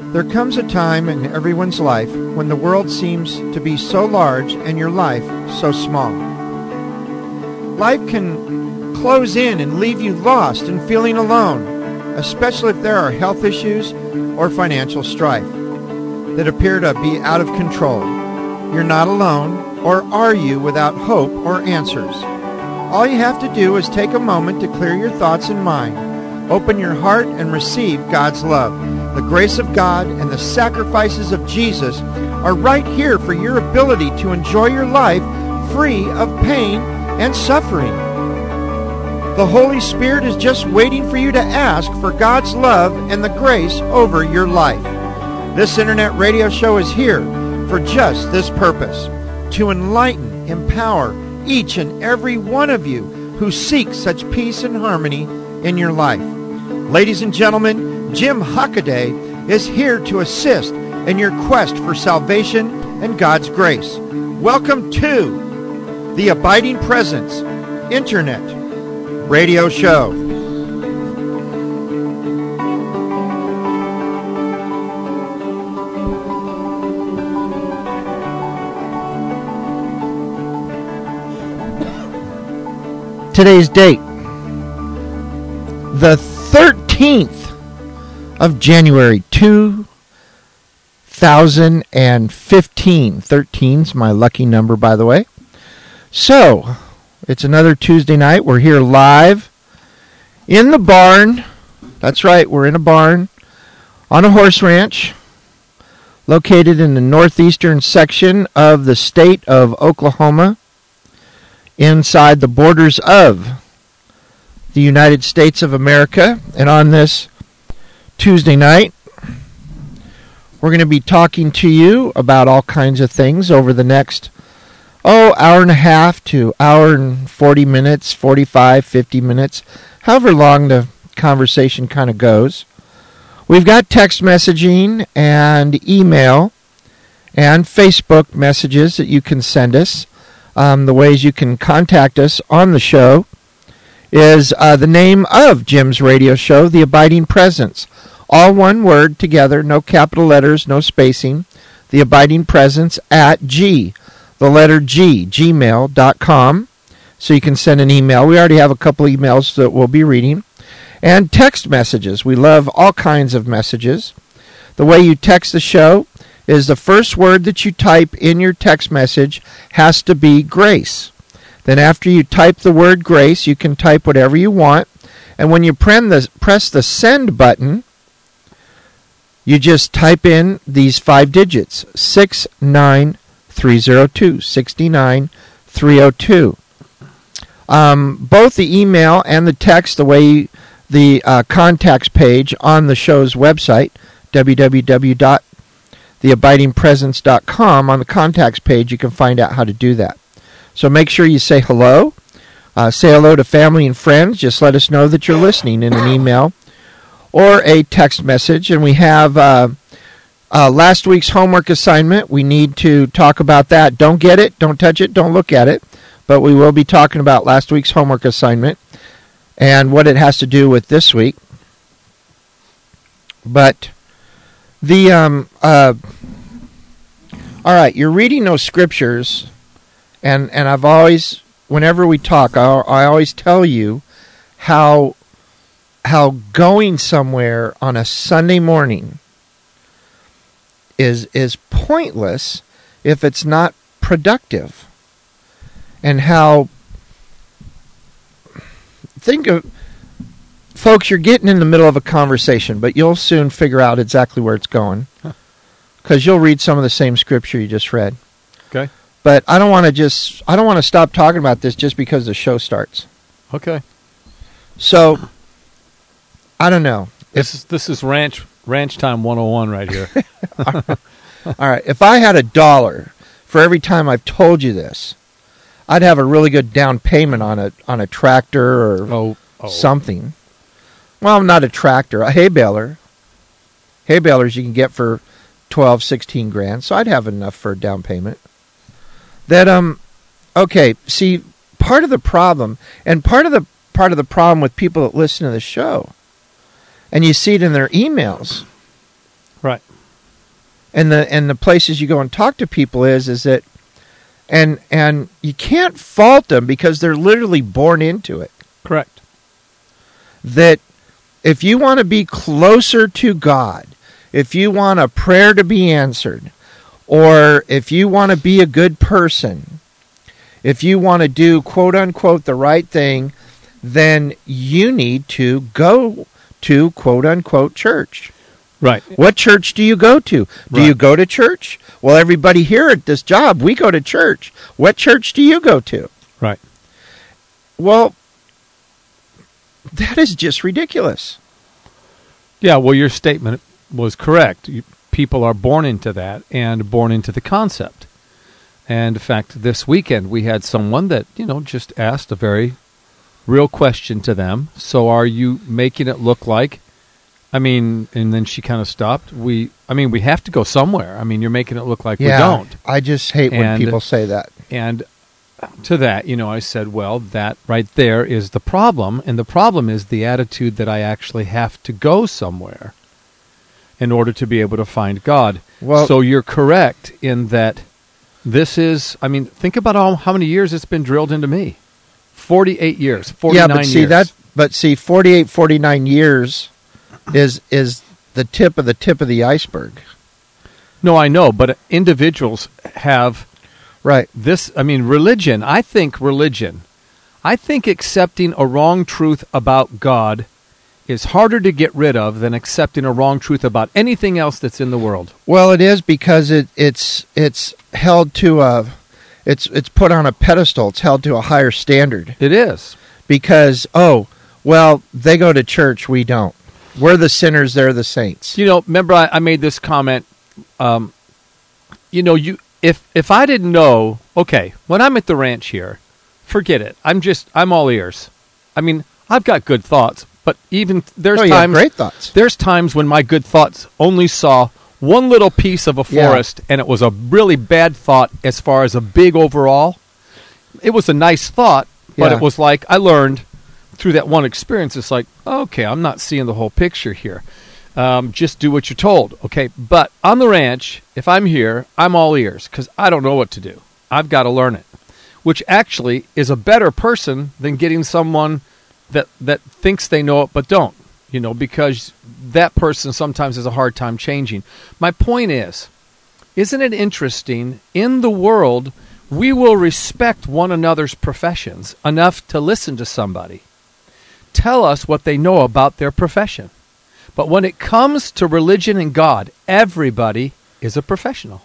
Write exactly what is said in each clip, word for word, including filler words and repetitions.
There comes a time in everyone's life when the world seems to be so large and your life so small. Life can close in and leave you lost and feeling alone, especially if there are health issues or financial strife that appear to be out of control. You're not alone, or are you without hope or answers? All you have to do is take a moment to clear your thoughts and mind. Open your heart and receive God's love. The grace of God and the sacrifices of Jesus are right here for your ability to enjoy your life free of pain and suffering. The Holy Spirit is just waiting for you to ask for God's love and the grace over your life. This internet radio show is here for just this purpose, to enlighten, empower each and every one of you who seek such peace and harmony in your life. Ladies and gentlemen, Jim Hockaday is here to assist in your quest for salvation and God's grace. Welcome to the Abiding Presence Internet Radio Show. Today's date, the thirteenth of January, two thousand fifteen. thirteen's my lucky number, by the way. So, it's another Tuesday night. We're here live in the barn. That's right, we're in a barn on a horse ranch located in the northeastern section of the state of Oklahoma, inside the borders of the United States of America. And on this Tuesday night, we're going to be talking to you about all kinds of things over the next, oh, hour and a half to hour and forty minutes, forty-five, fifty minutes, however long the conversation kind of goes. We've got text messaging and email and Facebook messages that you can send us. Um, the ways you can contact us on the show is uh, the name of Jim's radio show, The Abiding Presence. All one word together, no capital letters, no spacing. The Abiding Presence at G, the letter G, gmail dot com. So you can send an email. We already have a couple emails that we'll be reading. And text messages. We love all kinds of messages. The way you text the show is the first word that you type in your text message has to be grace. Then after you type the word grace, you can type whatever you want. And when you press the send button, you just type in these five digits, six nine three zero two, six nine three zero two. Um, both the email and the text, the way the uh, contacts page on the show's website, w w w dot the abiding presence dot com, on the contacts page, you can find out how to do that. So make sure you say hello. Uh, say hello to family and friends. Just let us know that you're listening in an email or a text message. And we have uh, uh, last week's homework assignment. We need to talk about that. Don't get it, don't touch it, don't look at it. But we will be talking about last week's homework assignment and what it has to do with this week. But the, um, uh, all right, you're reading those scriptures, and, and I've always, whenever we talk, I, I always tell you how how going somewhere on a Sunday morning is is pointless if it's not productive. And how, think of, folks, you're getting in the middle of a conversation, but you'll soon figure out exactly where it's going, because you'll read some of the same scripture you just read. Okay. But I don't want to just, I don't want to stop talking about this just because the show starts. Okay. So, I don't know. This is this is ranch ranch time one oh one right here. All right. If I had a dollar for every time I've told you this, I'd have a really good down payment on a on a tractor or oh, oh. something. Well, not a tractor, a hay baler. Hay balers you can get for twelve, sixteen grand, so I'd have enough for a down payment. That um, okay. See, part of the problem, and part of the part of the problem with people that listen to the show, and you see it in their emails. Right. and the and the places you go and talk to people is is that, and and you can't fault them because they're literally born into it. Correct. That if you want to be closer to God, if you want a prayer to be answered, or if you want to be a good person, if you want to do quote unquote the right thing, then you need to go to quote unquote church. Right. What church do you go to? Do Right. you go to church? Well, everybody here at this job, we go to church. What church do you go to? Right. Well, that is just ridiculous. Yeah, well, your statement was correct. You, people are born into that and born into the concept. And in fact, this weekend we had someone that, you know, just asked a very real question to them. So are you making it look like, I mean, and then she kind of stopped. We, I mean, we have to go somewhere. I mean, you're making it look like Yeah, we don't. I just hate when And- people say that. And to that, you know, I said, well, that right there is the problem. And the problem is the attitude that I actually have to go somewhere in order to be able to find God. Well- so you're correct in that this is, I mean, think about all, how many years it's been drilled into me. forty-eight years, forty-nine Yeah, but see years. that. But see, forty-eight, forty-nine years is is the tip of the tip of the iceberg. No, I know, but individuals have Right. this, I mean, religion, I think religion, I think accepting a wrong truth about God is harder to get rid of than accepting a wrong truth about anything else that's in the world. Well, it is because it it's it's held to a it's it's put on a pedestal. It's held to a higher standard It is. because oh well they go to church, we don't. We're the sinners, they're the saints. You know, remember I, I made this comment, um, you know, you if if I didn't know, okay, when I'm at the ranch here, forget it. I'm just, I'm all ears. I mean, I've got good thoughts, but even there's Oh, you have times great thoughts. There's times when my good thoughts only saw one little piece of a Yeah. forest, and it was a really bad thought as far as a big overall. It was a nice thought, but Yeah. it was like I learned through that one experience. It's like, okay, I'm not seeing the whole picture here. Um, just do what you're told, okay? But on the ranch, if I'm here, I'm all ears because I don't know what to do. I've got to learn it, which actually is a better person than getting someone that that thinks they know it but don't, you know, because that person sometimes has a hard time changing. My point is, isn't it interesting, in the world, we will respect one another's professions enough to listen to somebody tell us what they know about their profession. But when it comes to religion and God, everybody is a professional.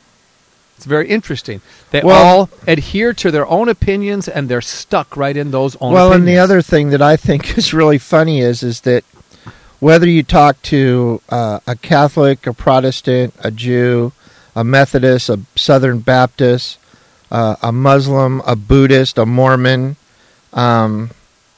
It's very interesting. They Well- all adhere to their own opinions, and they're stuck right in those own Well, opinions. and the other thing that I think is really funny is is that whether you talk to uh, a Catholic, a Protestant, a Jew, a Methodist, a Southern Baptist, uh, a Muslim, a Buddhist, a Mormon, um,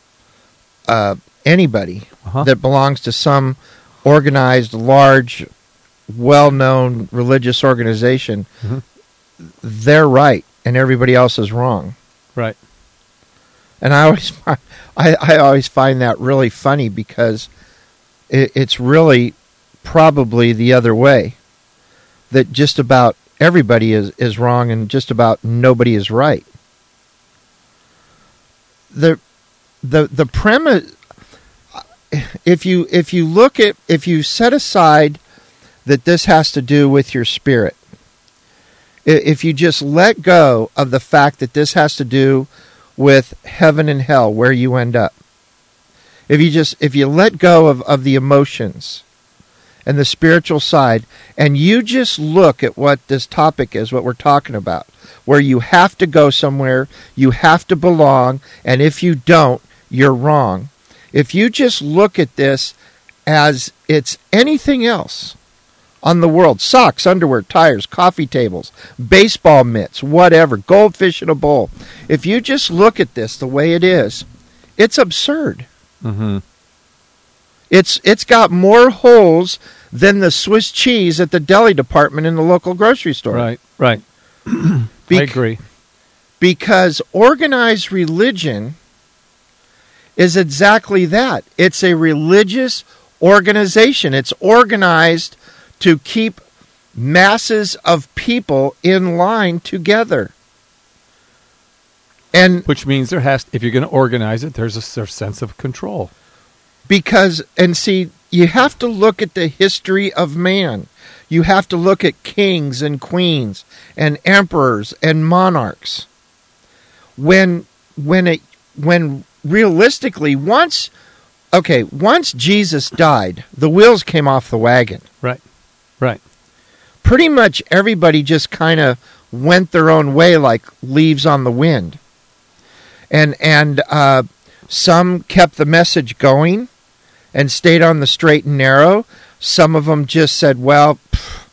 uh, anybody Uh-huh. that belongs to some organized, large, well-known religious organization, Mhm. they're right and everybody else is wrong. Right. And I always, fi- I, I always find that really funny because it, it's really probably the other way. That just about everybody is, is wrong and just about nobody is right. The the the premise, if you if you look at if you set aside that this has to do with your spirit, i- if you just let go of the fact that this has to do with heaven and hell, where you end up, if you just if you let go of, of the emotions and the spiritual side, and you just look at what this topic is, what we're talking about, where you have to go somewhere, you have to belong, and if you don't, you're wrong. If you just look at this as it's anything else on the world, socks, underwear, tires, coffee tables, baseball mitts, whatever, goldfish in a bowl, if you just look at this the way it is, it's absurd. Mm-hmm. It's it's got more holes than the Swiss cheese at the deli department in the local grocery store. Right. Right. I Bec- agree. Because organized religion is exactly that. It's a religious organization. It's organized to keep masses of people in line together. And Which means there has, if you're going to organize it, there's a, there's a sense of control. because, and see, you have to look at the history of man. You have to look at kings and queens and emperors and monarchs. When, when it, when realistically, once, okay, once Jesus died, the wheels came off the wagon. Right, right. Pretty much everybody just kind of went their own way like leaves on the wind. And and uh, some kept the message going and stayed on the straight and narrow. Some of them just said, well, pff,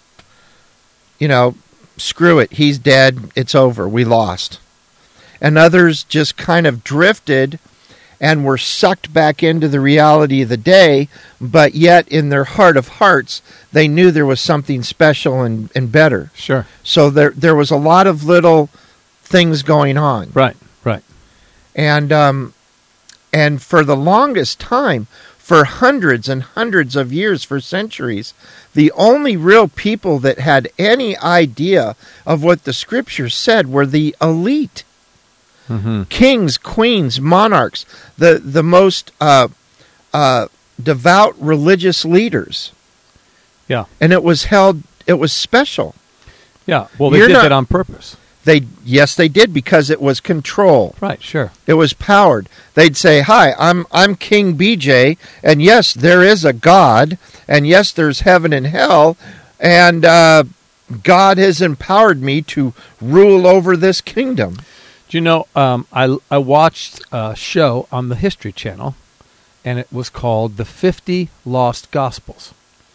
you know, screw it. He's dead. It's over. We lost. And others just kind of drifted and were sucked back into the reality of the day, but yet in their heart of hearts, they knew there was something special and, and better. Sure. So there there was a lot of little things going on. Right, right. And um, and for the longest time, for hundreds and hundreds of years, for centuries, the only real people that had any idea of what the Scriptures said were the elite. Mm-hmm. Kings, queens, monarchs, the, the most uh, uh, devout religious leaders. Yeah. And it was held, it was special. Yeah, well, they You're did not- that on purpose. They Yes, they did, because it was control. Right, sure. It was powered. They'd say, hi, I'm I'm King B J, and yes, there is a God, and yes, there's heaven and hell, and uh, God has empowered me to rule over this kingdom. Do you know, um, I, I watched a show on the History Channel, and it was called The fifty Lost Gospels.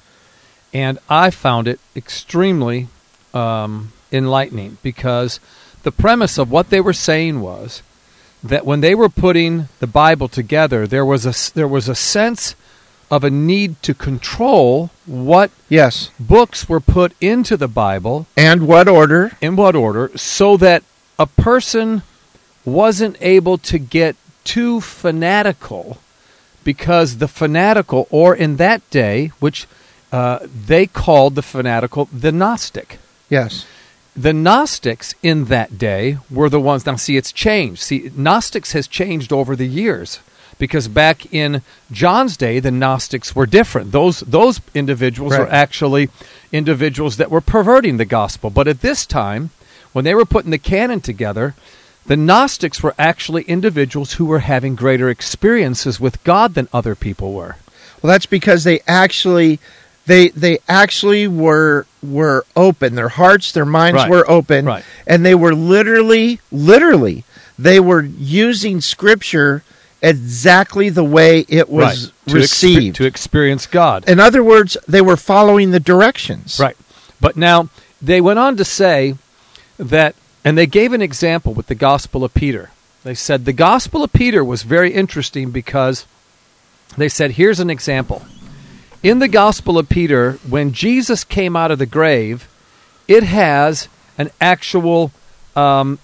And I found it extremely um, enlightening, because the premise of what they were saying was that when they were putting the Bible together, there was a, there was a sense of a need to control what Yes. books were put into the Bible, And what order? in what order, so that a person wasn't able to get too fanatical, because the fanatical, or in that day, which uh, they called the fanatical the Gnostic. Yes. The Gnostics in that day were the ones, now see, it's changed. See, Gnostics has changed over the years, because back in John's day, the Gnostics were different. Those those individuals Right. were actually individuals that were perverting the gospel. But at this time, when they were putting the canon together, the Gnostics were actually individuals who were having greater experiences with God than other people were. Well, that's because they actually, they they actually were were open. Their hearts, their minds Right. were open, Right. and they were literally, literally, they were using Scripture exactly the way it was To expe- received. to experience God. In other words, they were following the directions. Right. But now, they went on to say that, and they gave an example with the Gospel of Peter. They said the Gospel of Peter was very interesting, because they said, here's an example. In the Gospel of Peter, when Jesus came out of the grave, it has an actual um,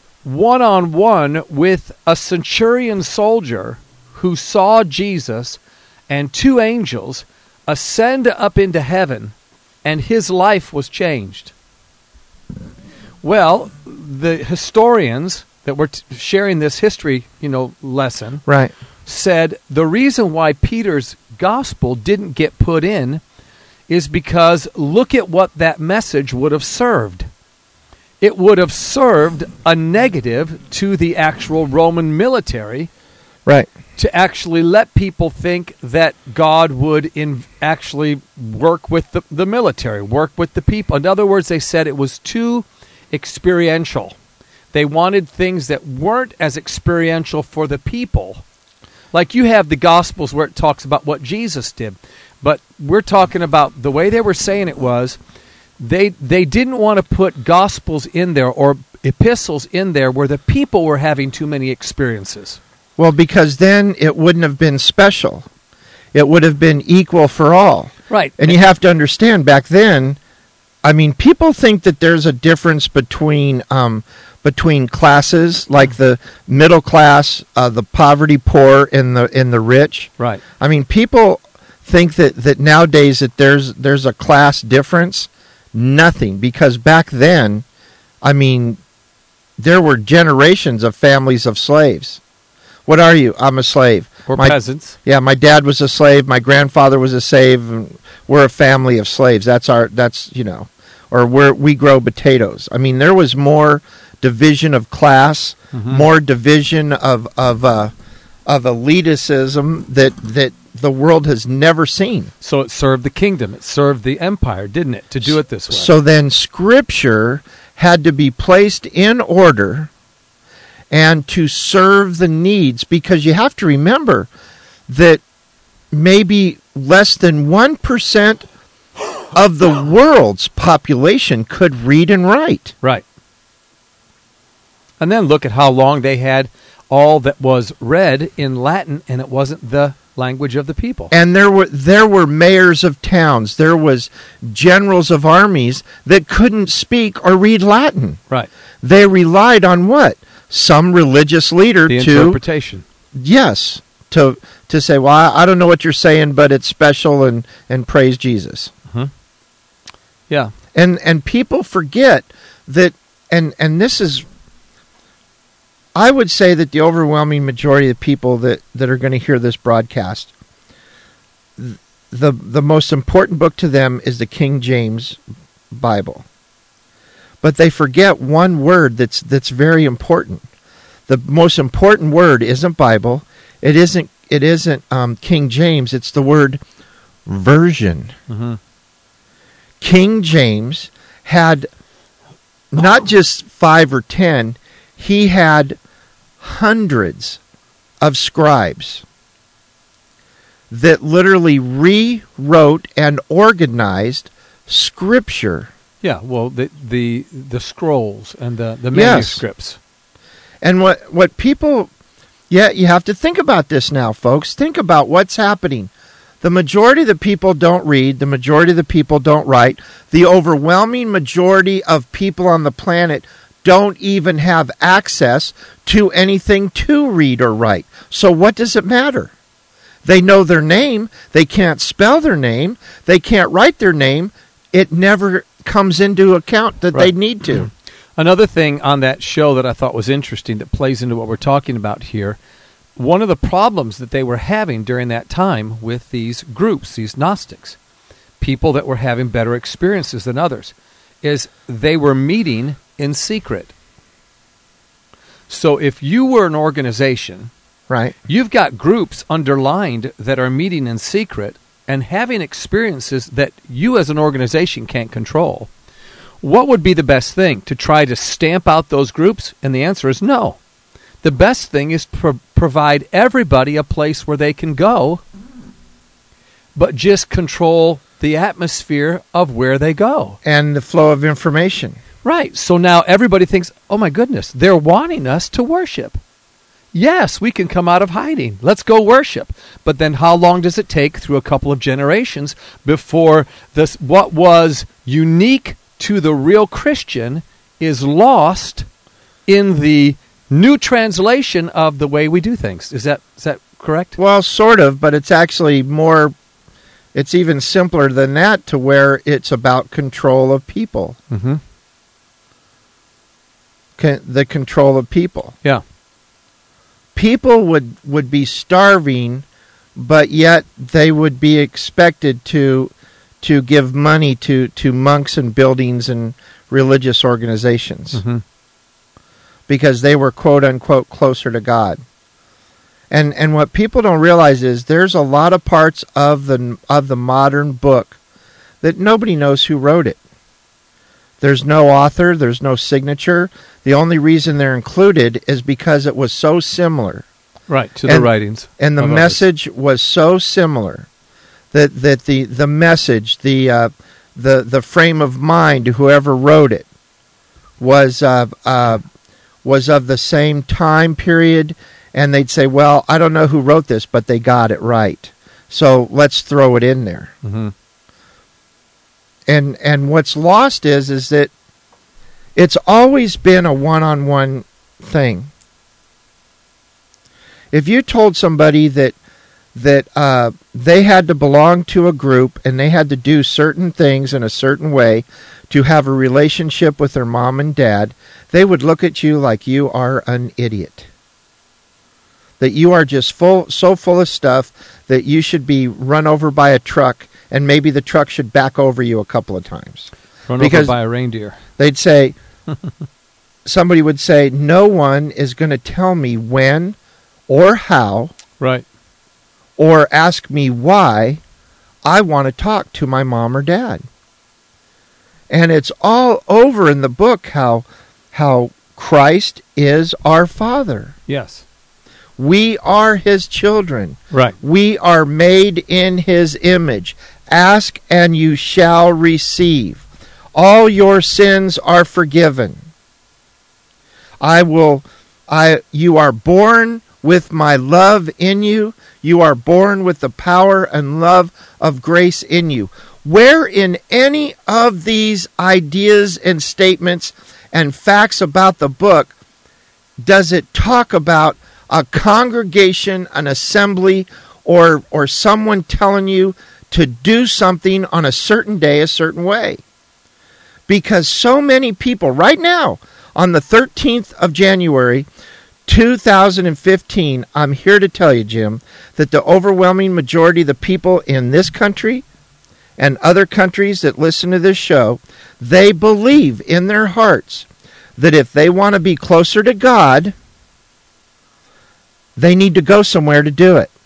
one-on-one with a centurion soldier who saw Jesus and two angels ascend up into heaven, and his life was changed. Well, the historians that were t- sharing this history, you know, lesson, Right. said the reason why Peter's gospel didn't get put in is because look at what that message would have served. It would have served a negative to the actual Roman military, Right. to actually let people think that God would in actually work with the, the military, work with the people. In other words, they said it was too experiential. They wanted things that weren't as experiential for the people. Like you have the Gospels where it talks about what Jesus did. But we're talking about the way they were saying it was, they they didn't want to put Gospels in there or epistles in there where the people were having too many experiences. Well, because then it wouldn't have been special. It would have been equal for all. Right. And you have to understand, back then, I mean, people think that there's a difference between um, between classes, like the middle class, uh, the poverty poor, and the and the rich. Right. I mean, people think that, that nowadays that there's there's a class difference. Nothing, because back then, I mean, there were generations of families of slaves. What are you? I'm a slave. Or my, peasants. Yeah, my dad was a slave. My grandfather was a slave. And we're a family of slaves. That's our. That's you know, or where we grow potatoes. I mean, there was more division of class, mm-hmm. more division of of uh, of elitism that that the world has never seen. So it served the kingdom. It served the empire, didn't it, to do it this way? So then, Scripture had to be placed in order and to serve the needs, because you have to remember that maybe less than one percent of the world's population could read and write. Right. And then look at how long they had all that was read in Latin, and it wasn't the language of the people. And there were there were mayors of towns, there was generals of armies that couldn't speak or read Latin. Right. They relied on what? Some religious leader the to interpretation. Yes, to to say, well, I, I don't know what you're saying, but it's special, and and praise Jesus. Mm-hmm. Yeah. And and people forget that, and and this is, I would say that the overwhelming majority of people that, that are going to hear this broadcast, the the most important book to them is the King James Bible. But they forget one word that's that's very important. The most important word isn't Bible. It isn't it isn't um, King James. It's the word version. Mm-hmm. King James had not just five or ten. He had hundreds of scribes that literally rewrote and organized Scripture. Yeah, well, the the the scrolls and the, the Yes. manuscripts. And what, what people, yeah, you have to think about this now, folks. Think about what's happening. The majority of the people don't read. The majority of the people don't write. The overwhelming majority of people on the planet don't even have access to anything to read or write. So what does it matter? They know their name. They can't spell their name. They can't write their name. It never comes into account that Right. they need to. Another thing on that show that I thought was interesting that plays into what we're talking about here, one of the problems that they were having during that time with these groups, these Gnostics, people that were having better experiences than others, is they were meeting in secret. So if you were an organization, Right. you've got groups underlined that are meeting in secret and having experiences that you as an organization can't control. What would be the best thing? To try to stamp out those groups? And the answer is no. The best thing is to pro- provide everybody a place where they can go, but just control the atmosphere of where they go. And the flow of information. Right. So now everybody thinks, oh my goodness, they're wanting us to worship. Yes, we can come out of hiding. Let's go worship. But then how long does it take through a couple of generations before this what was unique to the real Christian is lost in the new translation of the way we do things? Is that is that correct? Well, sort of, but it's actually more, it's even simpler than that, to where it's about control of people. Mm-hmm. Con- the control of people. Yeah. People would, would be starving, but yet they would be expected to to give money to, to monks and buildings and religious organizations. Mm-hmm. Because they were, quote unquote, closer to God. And and what people don't realize is there's a lot of parts of the of the modern book that nobody knows who wrote it. There's no author, there's no signature. The only reason they're included is because it was so similar. Right, to the and, writings. And the of message others. was so similar that that the the message, the uh, the the frame of mind, whoever wrote it, was uh, uh, was of the same time period, and they'd say, well, I don't know who wrote this, but they got it right. So let's throw it in there. Mm-hmm. And and what's lost is is that it's always been a one-on-one thing. If you told somebody that that uh, they had to belong to a group and they had to do certain things in a certain way to have a relationship with their mom and dad, they would look at you like you are an idiot. That you are just full, so full of stuff that you should be run over by a truck, and maybe the truck should back over you a couple of times. Run because over by a reindeer. They'd say, somebody would say, no one is going to tell me when or how, right, or ask me why I want to talk to my mom or dad. And it's all over in the book how how Christ is our Father. Yes. We are His children. Right. We are made in His image. Ask and you shall receive. All your sins are forgiven. I will I you are born with my love in you. You are born with the power and love of grace in you. Where in any of these ideas and statements and facts about the book does it talk about a congregation, an assembly, or or someone telling you to do something on a certain day, a certain way? Because so many people, right now, on the thirteenth of January, two thousand fifteen, I'm here to tell you, Jim, that the overwhelming majority of the people in this country and other countries that listen to this show, they believe in their hearts that if they want to be closer to God, they need to go somewhere to do it.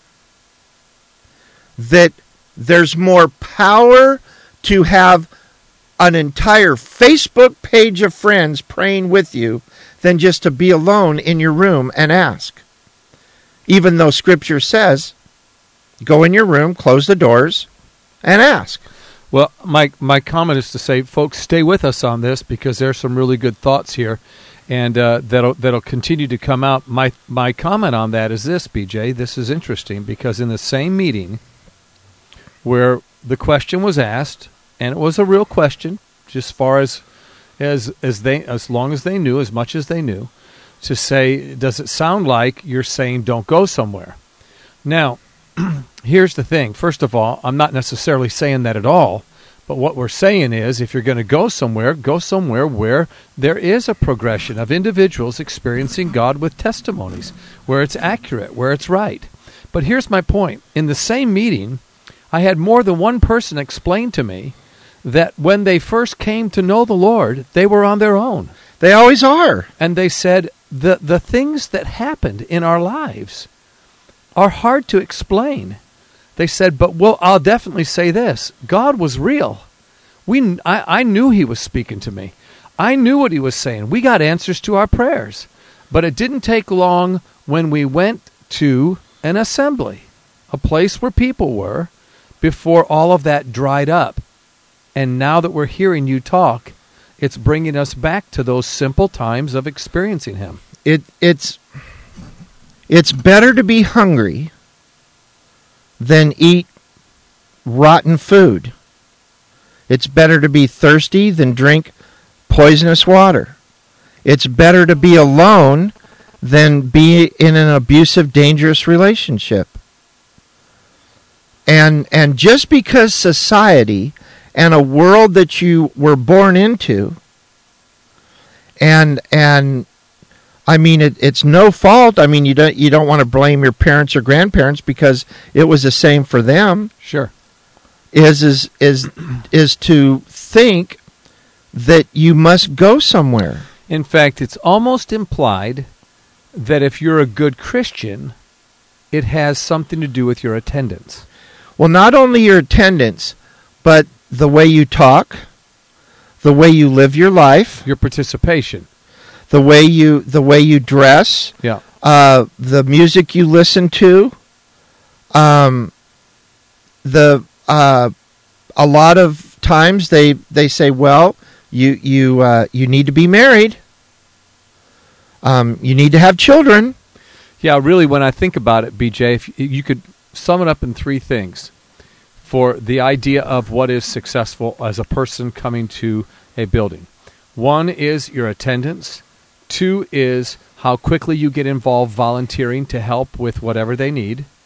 That there's more power to have an entire Facebook page of friends praying with you than just to be alone in your room and ask. Even though Scripture says, go in your room, close the doors, and ask. Well, my my comment is to say, folks, stay with us on this because there's some really good thoughts here, and uh, that'll that'll continue to come out. My my comment on that is this, B J. This is interesting because in the same meeting where the question was asked, and it was a real question, just as far as as as they as long as they knew, as much as they knew, to say, does it sound like you're saying don't go somewhere? Now, here's the thing. First of all, I'm not necessarily saying that at all, but what we're saying is if you're going to go somewhere, go somewhere where there is a progression of individuals experiencing God with testimonies, where it's accurate, where it's right. But here's my point. In the same meeting, I had more than one person explain to me that when they first came to know the Lord, they were on their own. They always are. And they said the the things that happened in our lives are hard to explain. They said, but well, I'll definitely say this. God was real. We, I, I knew He was speaking to me. I knew what He was saying. We got answers to our prayers. But it didn't take long when we went to an assembly, a place where people were, before all of that dried up. And now that we're hearing you talk, it's bringing us back to those simple times of experiencing Him. It it's it's better to be hungry than eat rotten food. It's better to be thirsty than drink poisonous water. It's better to be alone than be in an abusive, dangerous relationship. And and just because society and a world that you were born into, and and I mean it, it's no fault. I mean you don't you don't want to blame your parents or grandparents because it was the same for them. Sure. Is is is is to think that you must go somewhere. In fact, it's almost implied that if you're a good Christian, it has something to do with your attendance. Well, not only your attendance, but the way you talk, the way you live your life, your participation, the way you the way you dress, yeah, uh, the music you listen to, um, the uh, a lot of times they they say, well, you you uh, you need to be married, um, you need to have children. Yeah, really, when I think about it, B J, if you could sum it up in three things for the idea of what is successful as a person coming to a building. One is your attendance. Two is how quickly you get involved volunteering to help with whatever they need.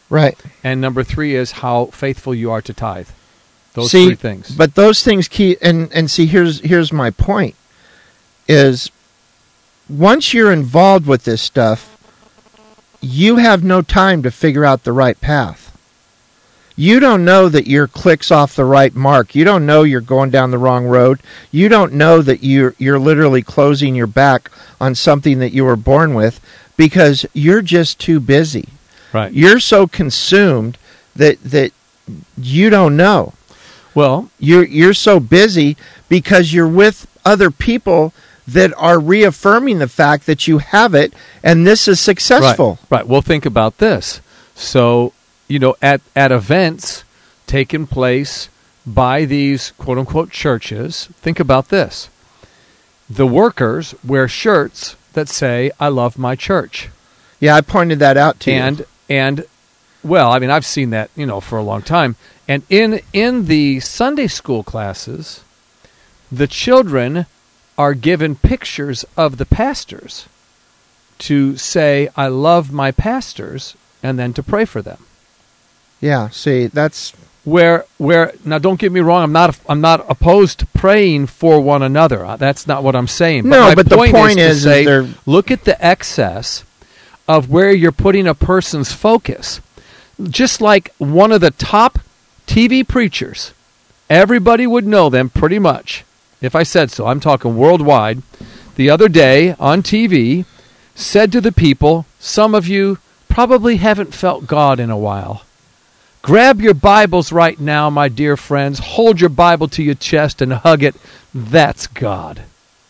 Right. And number three is how faithful you are to tithe. Those see, three things. But those things key, and, and see, here's here's my point, is once you're involved with this stuff, you have no time to figure out the right path. You don't know that your click's off the right mark. You don't know you're going down the wrong road. You don't know that you're, you're literally closing your back on something that you were born with because you're just too busy. Right. You're so consumed that that you don't know. Well, you're you're so busy because you're with other people that are reaffirming the fact that you have it and this is successful. Right. Right. Well, think about this. So, you know, at, at events taking place by these quote-unquote churches, think about this. The workers wear shirts that say, I love my church. Yeah, I pointed that out to and, you. And, well, I mean, I've seen that, you know, for a long time. And in in the Sunday school classes, the children are given pictures of the pastors to say, I love my pastors, and then to pray for them. Yeah, see, that's where where now don't get me wrong, I'm not I'm not opposed to praying for one another. That's not what I'm saying. But no, my but point the point is, is, to say, is look at the excess of where you're putting a person's focus. Just like one of the top T V preachers, everybody would know them pretty much, if I said so. I'm talking worldwide. The other day on T V said to the people, some of you probably haven't felt God in a while. Grab your Bibles right now, my dear friends. Hold your Bible to your chest and hug it. That's God.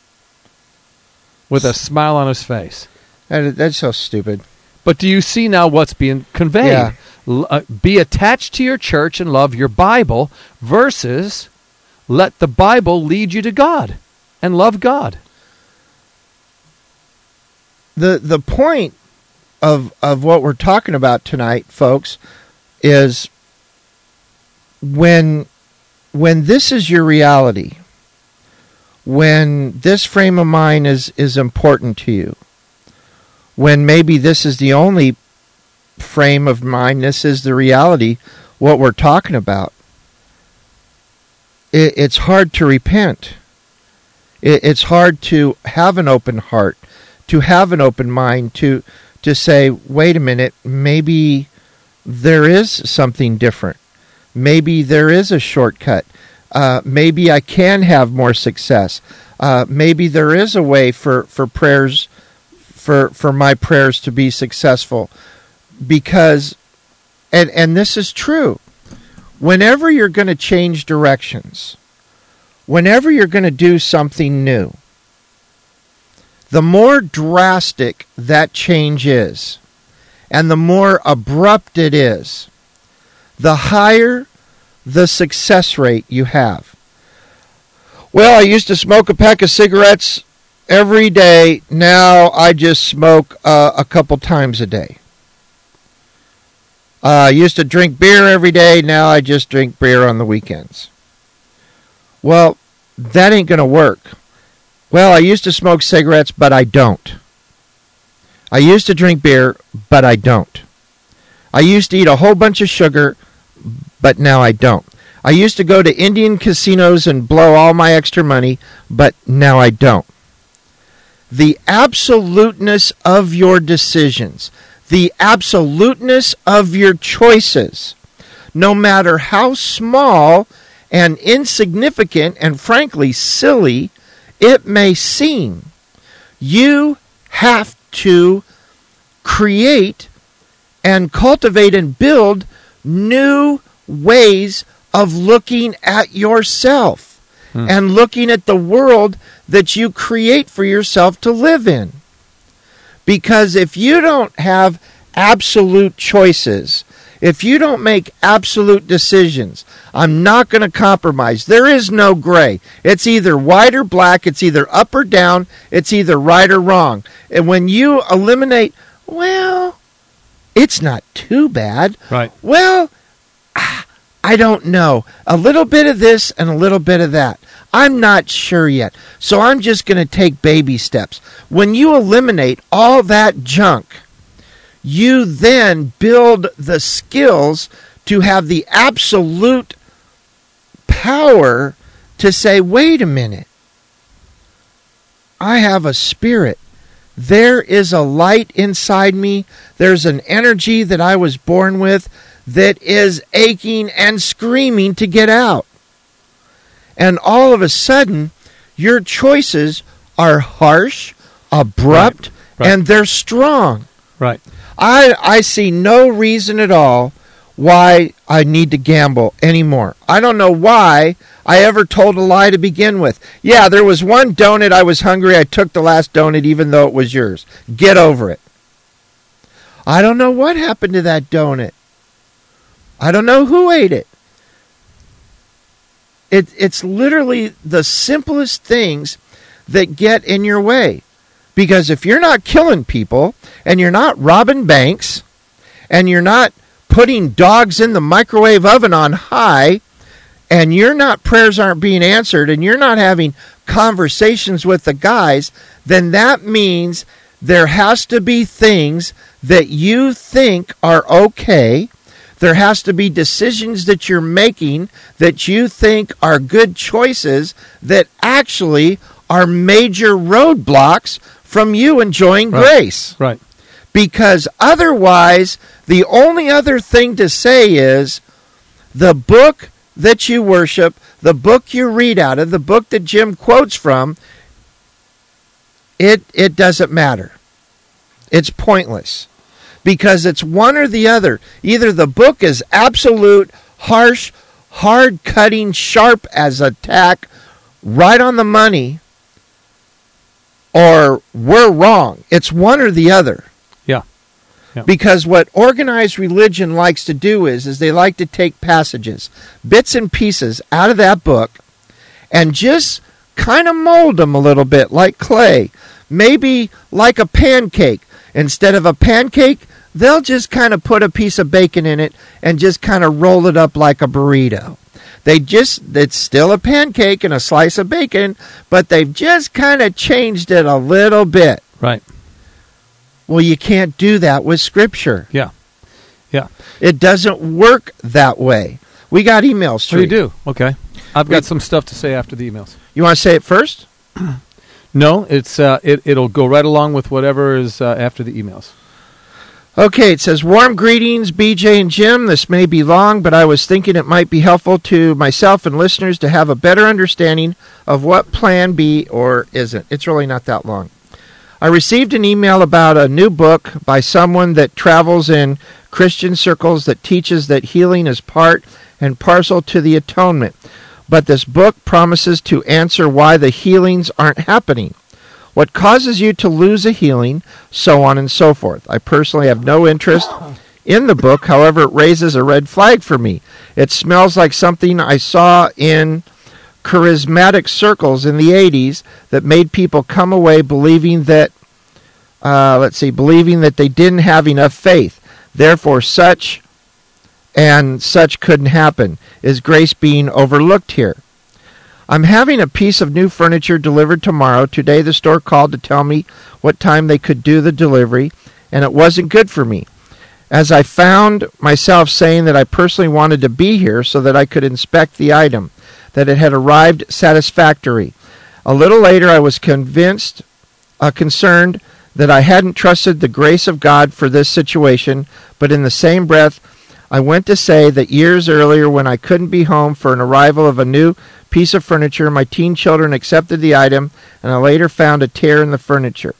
With a smile on his face. That, that's so stupid. But do you see now what's being conveyed? Yeah. L- uh, be attached to your church and love your Bible versus let the Bible lead you to God and love God. The the point of of what we're talking about tonight, folks, is when when this is your reality, when this frame of mind is, is important to you, when maybe this is the only frame of mind, this is the reality, what we're talking about, it, it's hard to repent. It, it's hard to have an open heart, to have an open mind, to to say, wait a minute, maybe there is something different. Maybe there is a shortcut. Uh, maybe I can have more success. Uh, maybe there is a way for, for prayers, for for my prayers to be successful. Because, and and this is true, whenever you're going to change directions, whenever you're going to do something new, the more drastic that change is, and the more abrupt it is, the higher the success rate you have. Well, I used to smoke a pack of cigarettes every day. Now I just smoke uh, a couple times a day. Uh, I used to drink beer every day. Now I just drink beer on the weekends. Well, that ain't going to work. Well, I used to smoke cigarettes, but I don't. I used to drink beer, but I don't. I used to eat a whole bunch of sugar, but now I don't. I used to go to Indian casinos and blow all my extra money, but now I don't. The absoluteness of your decisions, the absoluteness of your choices, no matter how small and insignificant and frankly silly it may seem, you have to create and cultivate and build new ways of looking at yourself hmm. and looking at the world that you create for yourself to live in. Because if you don't have absolute choices, if you don't make absolute decisions, I'm not going to compromise. There is no gray. It's either white or black. It's either up or down. It's either right or wrong. And when you eliminate, well, it's not too bad. Right. Well, I don't know. A little bit of this and a little bit of that. I'm not sure yet. So I'm just going to take baby steps. When you eliminate all that junk, you then build the skills to have the absolute power to say, wait a minute, I have a spirit. There is a light inside me. There's an energy that I was born with that is aching and screaming to get out. And all of a sudden, your choices are harsh, abrupt, right. Right. and they're strong. Right. I I see no reason at all why I need to gamble anymore. I don't know why I ever told a lie to begin with. Yeah, there was one donut, I was hungry, I took the last donut even though it was yours. Get over it. I don't know what happened to that donut. I don't know who ate it. It it's literally the simplest things that get in your way. Because if you're not killing people, and you're not robbing banks, and you're not putting dogs in the microwave oven on high, and you're not, prayers aren't being answered, and you're not having conversations with the guys, then that means there has to be things that you think are okay. There has to be decisions that you're making that you think are good choices that actually are major roadblocks from you enjoying right. grace. Right. Because otherwise, the only other thing to say is the book that you worship, the book you read out of, the book that Jim quotes from, it it doesn't matter. It's pointless. Because it's one or the other. Either the book is absolute, harsh, hard-cutting, sharp as a tack, right on the money, or we're wrong. It's one or the other. Yeah. yeah. Because what organized religion likes to do is, is they like to take passages, bits and pieces out of that book, and just kind of mold them a little bit like clay. Maybe like a pancake. Instead of a pancake, they'll just kind of put a piece of bacon in it and just kind of roll it up like a burrito. They just, it's still a pancake and a slice of bacon, but they've just kind of changed it a little bit. Right. Well, you can't do that with Scripture. Yeah. Yeah. It doesn't work that way. We got emails, Tree. Oh, you do? Okay. I've got we, some stuff to say after the emails. You want to say it first? No, it's uh, it, it'll go right along with whatever is uh, after the emails. Okay, it says, warm greetings, B J and Jim. This may be long, but I was thinking it might be helpful to myself and listeners to have a better understanding of what Plan B or isn't. It's really not that long. I received an email about a new book by someone that travels in Christian circles that teaches that healing is part and parcel to the atonement. But this book promises to answer why the healings aren't happening. What causes you to lose a healing, so on and so forth. I personally have no interest in the book. However, it raises a red flag for me. It smells like something I saw in charismatic circles in the eighties that made people come away believing that, uh, let's see, believing that they didn't have enough faith. Therefore, such and such couldn't happen. Is grace being overlooked here? I'm having a piece of new furniture delivered tomorrow. Today the store called to tell me what time they could do the delivery, and it wasn't good for me, as I found myself saying that I personally wanted to be here so that I could inspect the item, that it had arrived satisfactory. A little later I was convinced, uh, concerned that I hadn't trusted the grace of God for this situation, but in the same breath I went to say that years earlier when I couldn't be home for an arrival of a new piece of furniture, my teen children accepted the item, and I later found a tear in the furniture.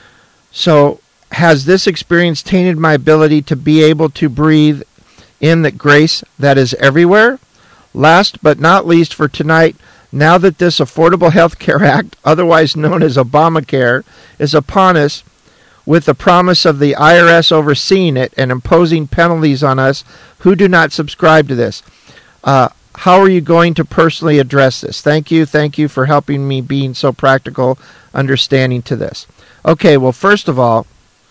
So, has this experience tainted my ability to be able to breathe in that grace that is everywhere? Last but not least for tonight, now that this Affordable Health Care Act, otherwise known as Obamacare, is upon us, with the promise of the I R S overseeing it and imposing penalties on us who do not subscribe to this, uh, how are you going to personally address this? Thank you. Thank you for helping me being so practical, understanding to this. Okay, well, first of all,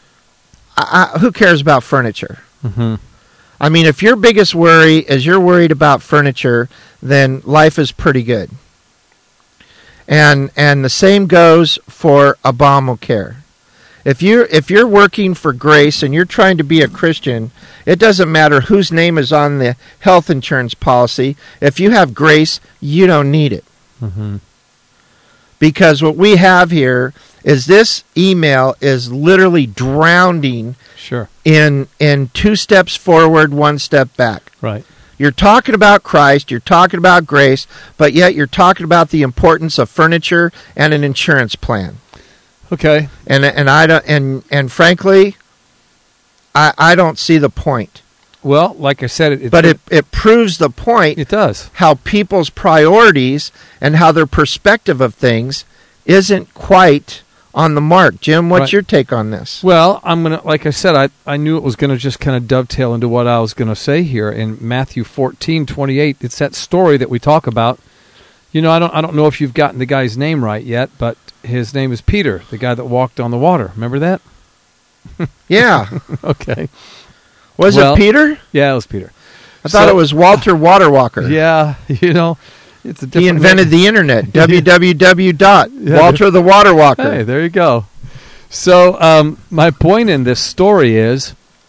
I, I, who cares about furniture? Mm-hmm. I mean, if your biggest worry is you're worried about furniture, then life is pretty good. And and the same goes for Obamacare. If you're if you're working for Grace and you're trying to be a Christian, it doesn't matter whose name is on the health insurance policy. If you have Grace, you don't need it. Mm-hmm. Because what we have here is this email is literally drowning Sure. in in two steps forward, one step back. Right. You're talking about Christ, you're talking about grace, but yet you're talking about the importance of furniture and an insurance plan. Okay. And and I don't and and frankly, I I don't see the point. Well, like I said, it, it But it, it proves the point it does. how people's priorities and how their perspective of things isn't quite on the mark. Jim, what's Right. your take on this? Well, I'm gonna, like I said, I I knew it was gonna just kind of dovetail into what I was gonna say here in Matthew fourteen twenty-eight. It's that story that we talk about. You know, I don't I don't know if you've gotten the guy's name right yet, but his name is Peter, the guy that walked on the water. Remember that? Yeah. Okay. Was Well, it Peter? Yeah, it was Peter. I thought So- it was Walter Waterwalker. Yeah, you know, it's a different He invented name. the internet. w w w dot Yeah. Walter the Waterwalker. Hey, there you go. So um, my point in this story is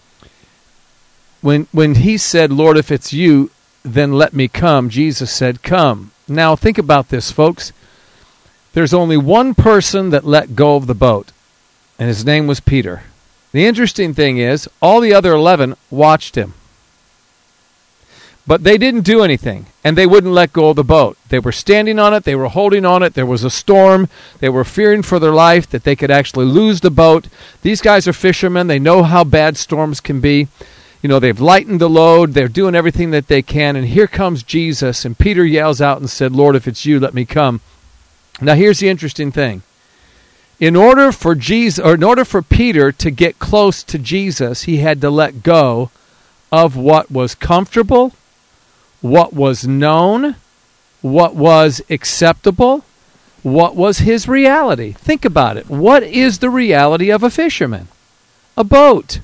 when when he said, Lord, if it's you, then let me come, Jesus said, come. Now think about this, folks. There's only one person that let go of the boat, and his name was Peter. The interesting thing is, all the other eleven watched him. But they didn't do anything, and they wouldn't let go of the boat. They were standing on it. They were holding on it. There was a storm. They were fearing for their life that they could actually lose the boat. These guys are fishermen. They know how bad storms can be. You know, they've lightened the load. They're doing everything that they can. And here comes Jesus, and Peter yells out and said, Lord, if it's you, let me come. Now, here's the interesting thing. In order for Jesus, or in order for Peter to get close to Jesus, he had to let go of what was comfortable, what was known, what was acceptable, what was his reality. Think about it. What is the reality of a fisherman? A boat.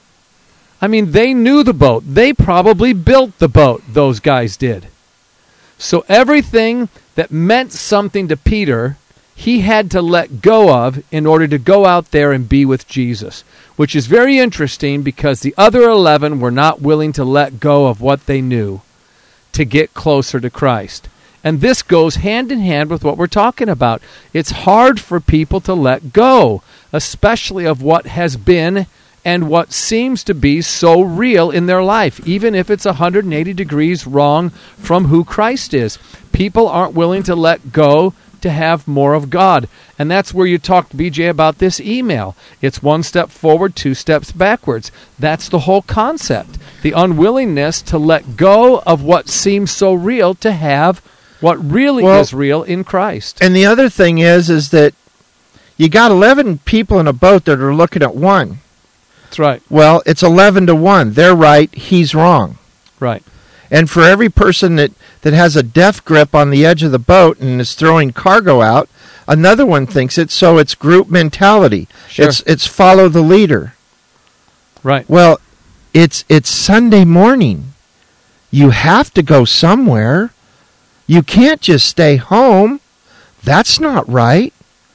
I mean, they knew the boat. They probably built the boat, those guys did. So everything that meant something to Peter, he had to let go of in order to go out there and be with Jesus, which is very interesting because the other eleven were not willing to let go of what they knew to get closer to Christ. And this goes hand in hand with what we're talking about. It's hard for people to let go, especially of what has been and what seems to be so real in their life, even if it's one hundred eighty degrees wrong from who Christ is. People aren't willing to let go to have more of God. And that's where you talked, B J, about this email. It's one step forward, two steps backwards. That's the whole concept. The unwillingness to let go of what seems so real to have what really Well, is real in Christ. And the other thing is, is that you got eleven people in a boat that are looking at one. That's right. Well, it's eleven to one. They're right. He's wrong. Right. And for every person that, that has a death grip on the edge of the boat and is throwing cargo out, another one thinks it, so it's group mentality. Sure. It's it's follow the leader. Right. Well, it's it's Sunday morning. You have to go somewhere. You can't just stay home. That's not right.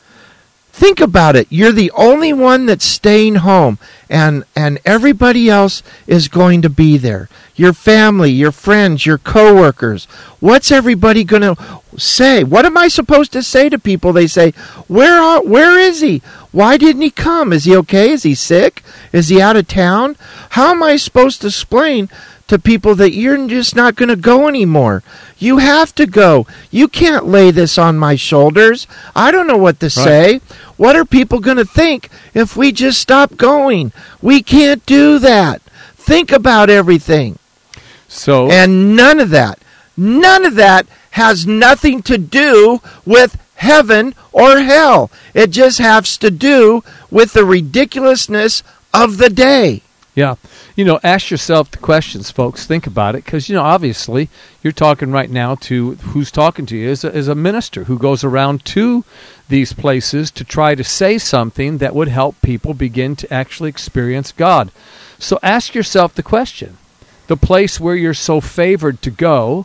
Think about it. You're the only one that's staying home, and and everybody else is going to be there. Your family, your friends, your coworkers. What's everybody going to say? What am I supposed to say to people? They say, "Where are, where is he? Why didn't he come? Is he okay? Is he sick? Is he out of town?" How am I supposed to explain to people that you're just not going to go anymore? You have to go. You can't lay this on my shoulders. I don't know what to say. What are people going to think if we just stop going? We can't do that. Think about everything. So And none of that, none of that has nothing to do with heaven or hell. It just has to do with the ridiculousness of the day. Yeah. You know, ask yourself the questions, folks. Think about it. Because, you know, obviously, you're talking right now to who's talking to you is a, is a minister who goes around to these places to try to say something that would help people begin to actually experience God. So ask yourself the question. The place where you're so favored to go,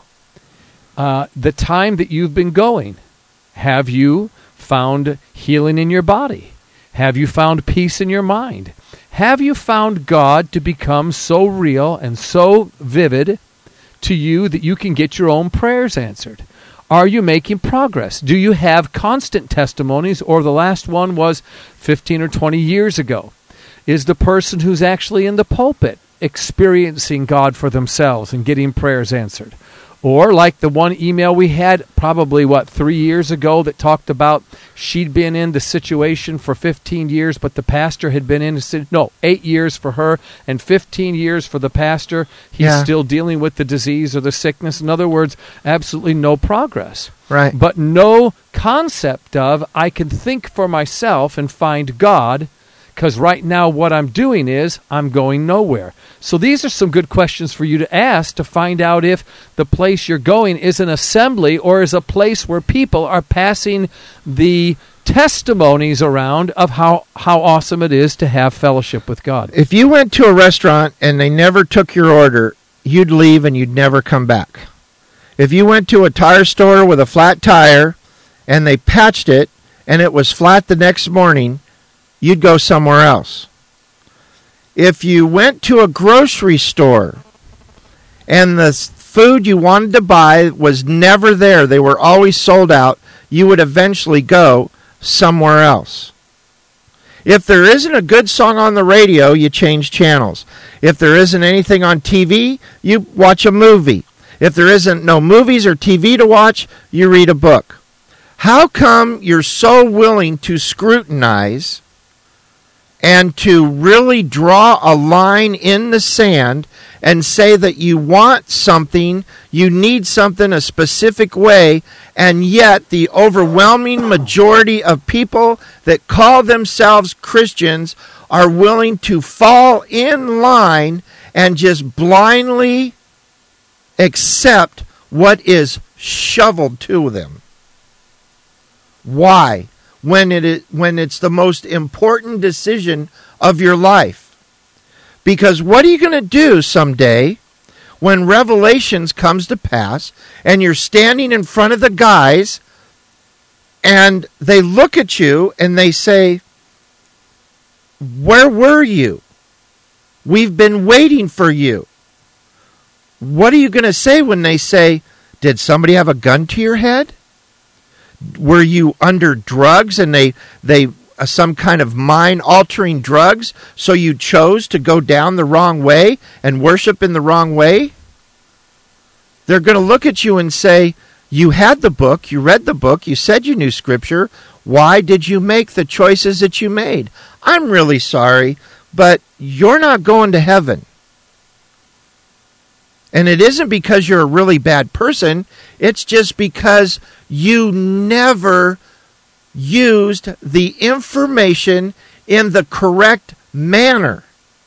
uh, the time that you've been going, have you found healing in your body? Have you found peace in your mind? Have you found God to become so real and so vivid to you that you can get your own prayers answered? Are you making progress? Do you have constant testimonies, or the last one was fifteen or twenty years ago? Is the person who's actually in the pulpit experiencing God for themselves and getting prayers answered? Or like the one email we had probably, what, three years ago that talked about she'd been in the situation for fifteen years, but the pastor had been in, the, no, eight years for her and fifteen years for the pastor. He's Yeah. still dealing with the disease or the sickness. In other words, absolutely no progress. Right. But no concept of, I can think for myself and find God, because right now what I'm doing is I'm going nowhere. So these are some good questions for you to ask to find out if the place you're going is an assembly or is a place where people are passing the testimonies around of how, how awesome it is to have fellowship with God. If you went to a restaurant and they never took your order, you'd leave and you'd never come back. If you went to a tire store with a flat tire and they patched it and it was flat the next morning, you'd go somewhere else. If you went to a grocery store and the food you wanted to buy was never there, they were always sold out, you would eventually go somewhere else. If there isn't a good song on the radio, you change channels. If there isn't anything on T V, you watch a movie. If there isn't no movies or T V to watch, you read a book. How come you're so willing to scrutinize and to really draw a line in the sand and say that you want something, you need something a specific way, and yet the overwhelming majority of people that call themselves Christians are willing to fall in line and just blindly accept what is shoveled to them? Why? When it is, when it's the most important decision of your life. Because what are you going to do someday when Revelations comes to pass and you're standing in front of the guys and they look at you and they say, "Where were you? We've been waiting for you." What are you going to say when they say, "Did somebody have a gun to your head? Were you under drugs and they they uh, some kind of mind-altering drugs, so you chose to go down the wrong way and worship in the wrong way?" They're going to look at you and say, "You had the book, you read the book, you said you knew Scripture. Why did you make the choices that you made? I'm really sorry, but you're not going to heaven." And it isn't because you're a really bad person. It's just because you never used the information in the correct manner.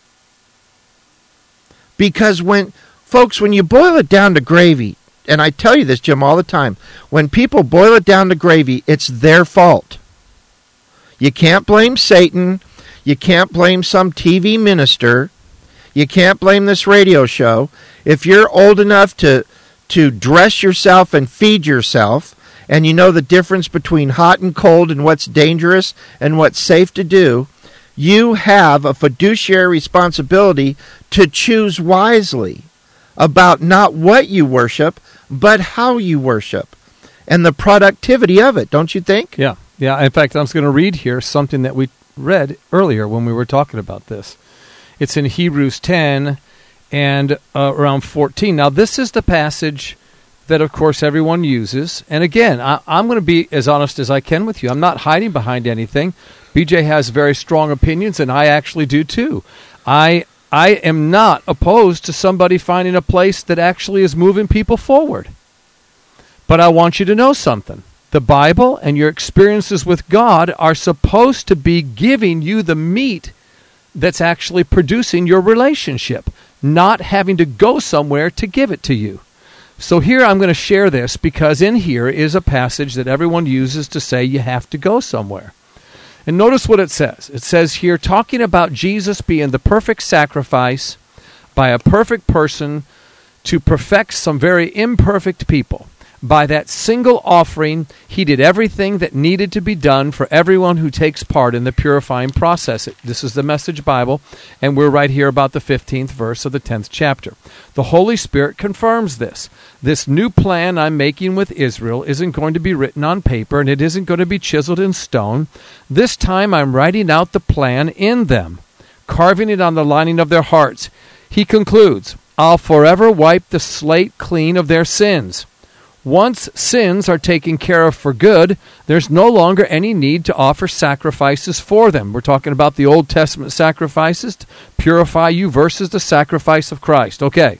Because when, folks, when you boil it down to gravy, and I tell you this, Jim, all the time, when people boil it down to gravy, it's their fault. You can't blame Satan. You can't blame some T V minister. You can't blame this radio show. If you're old enough to to dress yourself and feed yourself, and you know the difference between hot and cold and what's dangerous and what's safe to do, you have a fiduciary responsibility to choose wisely about not what you worship, but how you worship and the productivity of it, don't you think? Yeah, yeah. In fact, I was going to read here something that we read earlier when we were talking about this. It's in Hebrews ten and uh, around fourteen. Now, this is the passage that, of course, everyone uses. And again, I, I'm going to be as honest as I can with you. I'm not hiding behind anything. B J has very strong opinions, and I actually do too. I I am not opposed to somebody finding a place that actually is moving people forward. But I want you to know something. The Bible and your experiences with God are supposed to be giving you the meat that's actually producing your relationship, not having to go somewhere to give it to you. So here I'm going to share this because in here is a passage that everyone uses to say you have to go somewhere. And notice what it says. It says here, talking about Jesus being the perfect sacrifice by a perfect person to perfect some very imperfect people. By that single offering, he did everything that needed to be done for everyone who takes part in the purifying process. This is the Message Bible, and we're right here about the fifteenth verse of the tenth chapter. The Holy Spirit confirms this. This new plan I'm making with Israel isn't going to be written on paper, and it isn't going to be chiseled in stone. This time I'm writing out the plan in them, carving it on the lining of their hearts. He concludes, I'll forever wipe the slate clean of their sins. Once sins are taken care of for good, there's no longer any need to offer sacrifices for them. We're talking about the Old Testament sacrifices to purify you versus the sacrifice of Christ. Okay.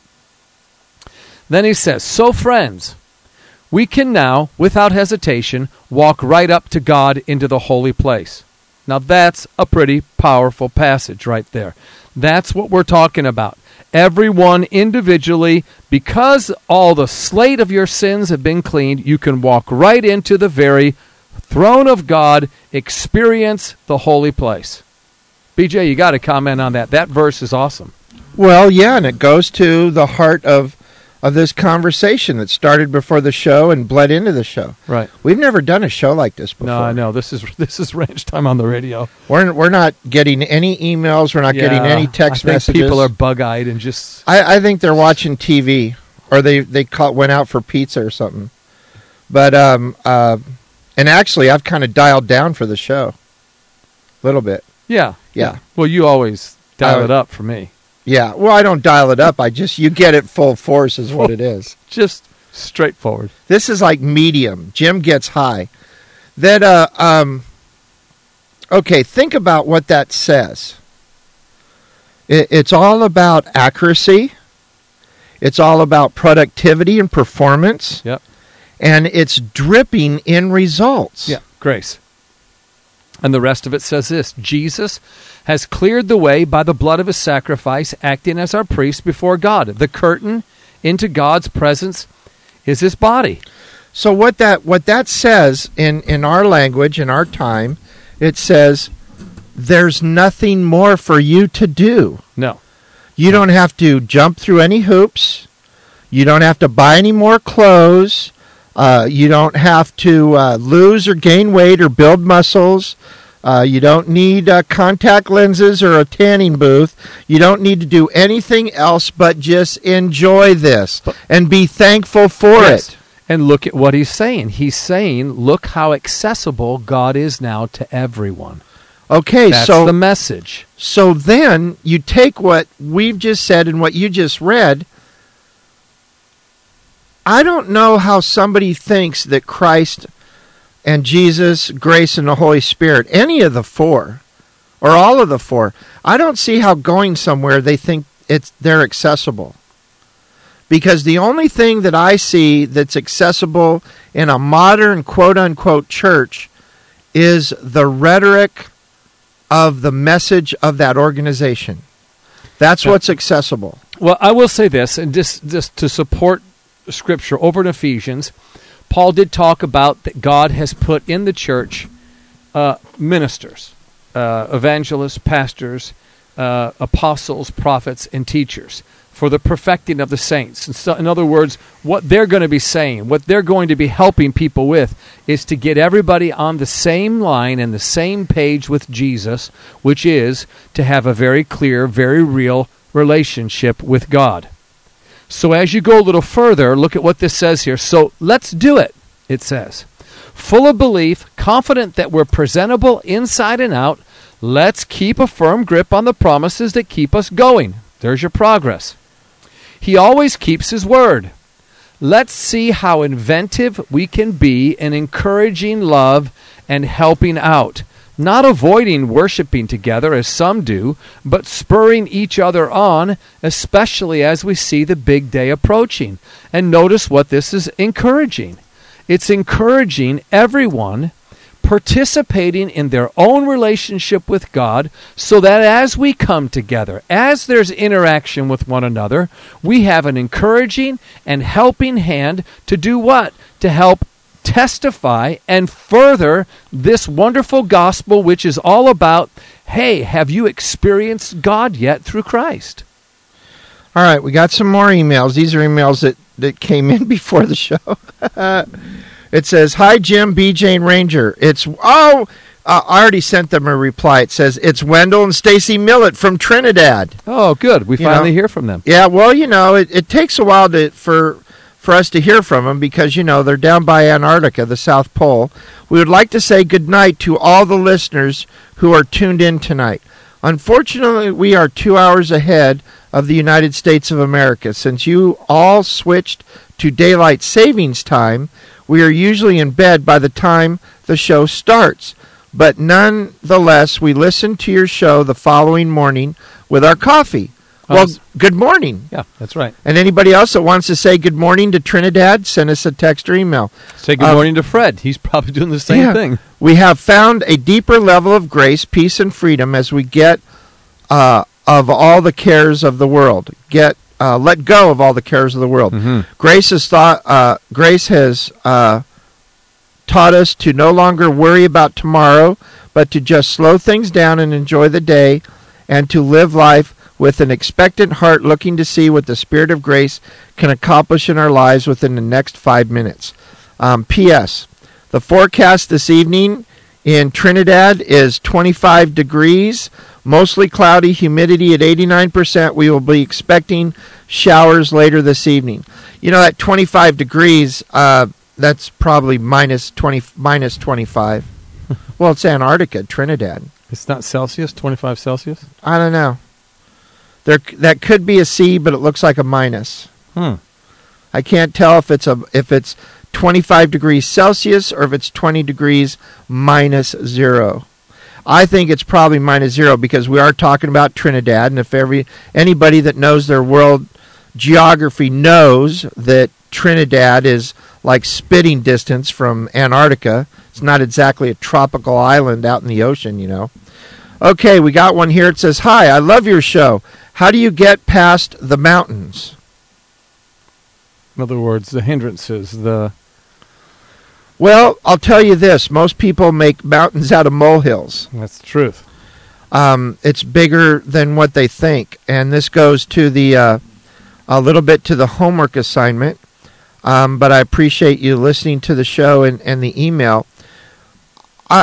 Then he says, so friends, we can now, without hesitation, walk right up to God into the holy place. Now that's a pretty powerful passage right there. That's what we're talking about. Everyone individually, because all the slate of your sins have been cleaned, you can walk right into the very throne of God, experience the holy place. B J, you got to comment on that. That verse is awesome. Well, yeah, and it goes to the heart of of this conversation that started before the show and bled into the show. Right. We've never done a show like this before. No, I know. This is this is ranch time on the radio. We're we're not getting any emails. We're not Yeah, getting any text I think messages. people are bug-eyed and just... I, I think they're watching T V, or they they caught, went out for pizza or something. But um uh, and actually, I've kind of dialed down for the show, a little bit. Yeah. Yeah. Well, you always dial Uh, it up for me. Yeah. Well, I don't dial it up. I just you get it full force is what it is. Just straightforward. This is like medium. Jim gets high. That uh um. Okay, think about what that says. It, it's all about accuracy. It's all about productivity and performance. Yep. And it's dripping in results. Yeah, grace. And the rest of it says this, Jesus has cleared the way by the blood of his sacrifice, acting as our priest before God. The curtain into God's presence is his body. So what that what that says in, in our language, in our time, it says there's nothing more for you to do. No. You don't have to jump through any hoops. You don't have to buy any more clothes. Uh, you don't have to uh, lose or gain weight or build muscles. Uh, you don't need uh, contact lenses or a tanning booth. You don't need to do anything else but just enjoy this and be thankful for Yes. it. And look at what he's saying. He's saying, look how accessible God is now to everyone. Okay, That's so the message. so then you take what we've just said and what you just read. I don't know how somebody thinks that Christ and Jesus, grace, and the Holy Spirit, any of the four, or all of the four, I don't see how going somewhere they think it's they're accessible. Because the only thing that I see that's accessible in a modern quote-unquote church is the rhetoric of the message of that organization. That's Yeah. what's accessible. Well, I will say this, and just, just to support Scripture, over in Ephesians, Paul did talk about that God has put in the church uh, ministers, uh, evangelists, pastors, uh, apostles, prophets, and teachers for the perfecting of the saints. And so, in other words, what they're going to be saying, what they're going to be helping people with is to get everybody on the same line and the same page with Jesus, which is to have a very clear, very real relationship with God. So as you go a little further, look at what this says here. So let's do it, it says. Full of belief, confident that we're presentable inside and out, let's keep a firm grip on the promises that keep us going. There's your progress. He always keeps his word. Let's see how inventive we can be in encouraging love and helping out. Not avoiding worshiping together as some do, but spurring each other on, especially as we see the big day approaching. And notice what this is encouraging. It's encouraging everyone participating in their own relationship with God so that as we come together, as there's interaction with one another, we have an encouraging and helping hand to do what? To help testify and further this wonderful gospel, which is all about, hey, have you experienced God yet through Christ? All right, we got some more emails. These are emails that, that came in before the show. It says, "Hi, Jim, B J, and Ranger. It's, oh, uh, I already sent them a reply. It says, it's Wendell and Stacy Millett from Trinidad. Oh, good. We You finally know, hear from them. Yeah, well, you know, it, it takes a while to for for us to hear from them because, you know, they're down by Antarctica, the South Pole. We would like to say good night to all the listeners who are tuned in tonight. Unfortunately, we are two hours ahead of the United States of America. Since you all switched to daylight savings time, we are usually in bed by the time the show starts. But nonetheless, we listen to your show the following morning with our coffee. Well, Nice. good morning. Yeah, that's right. And anybody else that wants to say good morning to Trinidad, send us a text or email. Say good Um, morning to Fred. He's probably doing the same Yeah. thing. We have found a deeper level of grace, peace, and freedom as we get uh, of all the cares of the world. Get uh, let go of all the cares of the world. Mhm. Grace has thought. Uh, grace has uh, taught us to no longer worry about tomorrow, but to just slow things down and enjoy the day, and to live life with an expectant heart, looking to see what the Spirit of grace can accomplish in our lives within the next five minutes. Um, P S. The forecast this evening in Trinidad is twenty-five degrees, mostly cloudy, humidity at eighty-nine percent. We will be expecting showers later this evening. You know, at twenty-five degrees, uh, that's probably minus twenty, minus twenty-five. Well, it's Antarctica, Trinidad. It's not Celsius, twenty-five Celsius? I don't know. There, that could be a C, but it looks like a minus. Hmm. I can't tell if it's a if it's twenty-five degrees Celsius or if it's twenty degrees minus zero. I think it's probably minus zero because we are talking about Trinidad, and if every anybody that knows their world geography knows that Trinidad is like spitting distance from Antarctica. It's not exactly a tropical island out in the ocean, you know. Okay, we got one here. It says, "Hi, I love your show. How do you get past the mountains?" In other words, the hindrances, the... Well, I'll tell you this. Most people make mountains out of molehills. That's the truth. Um, it's bigger than what they think. And this goes to the uh, a little bit to the homework assignment. Um, but I appreciate you listening to the show and, and the email. I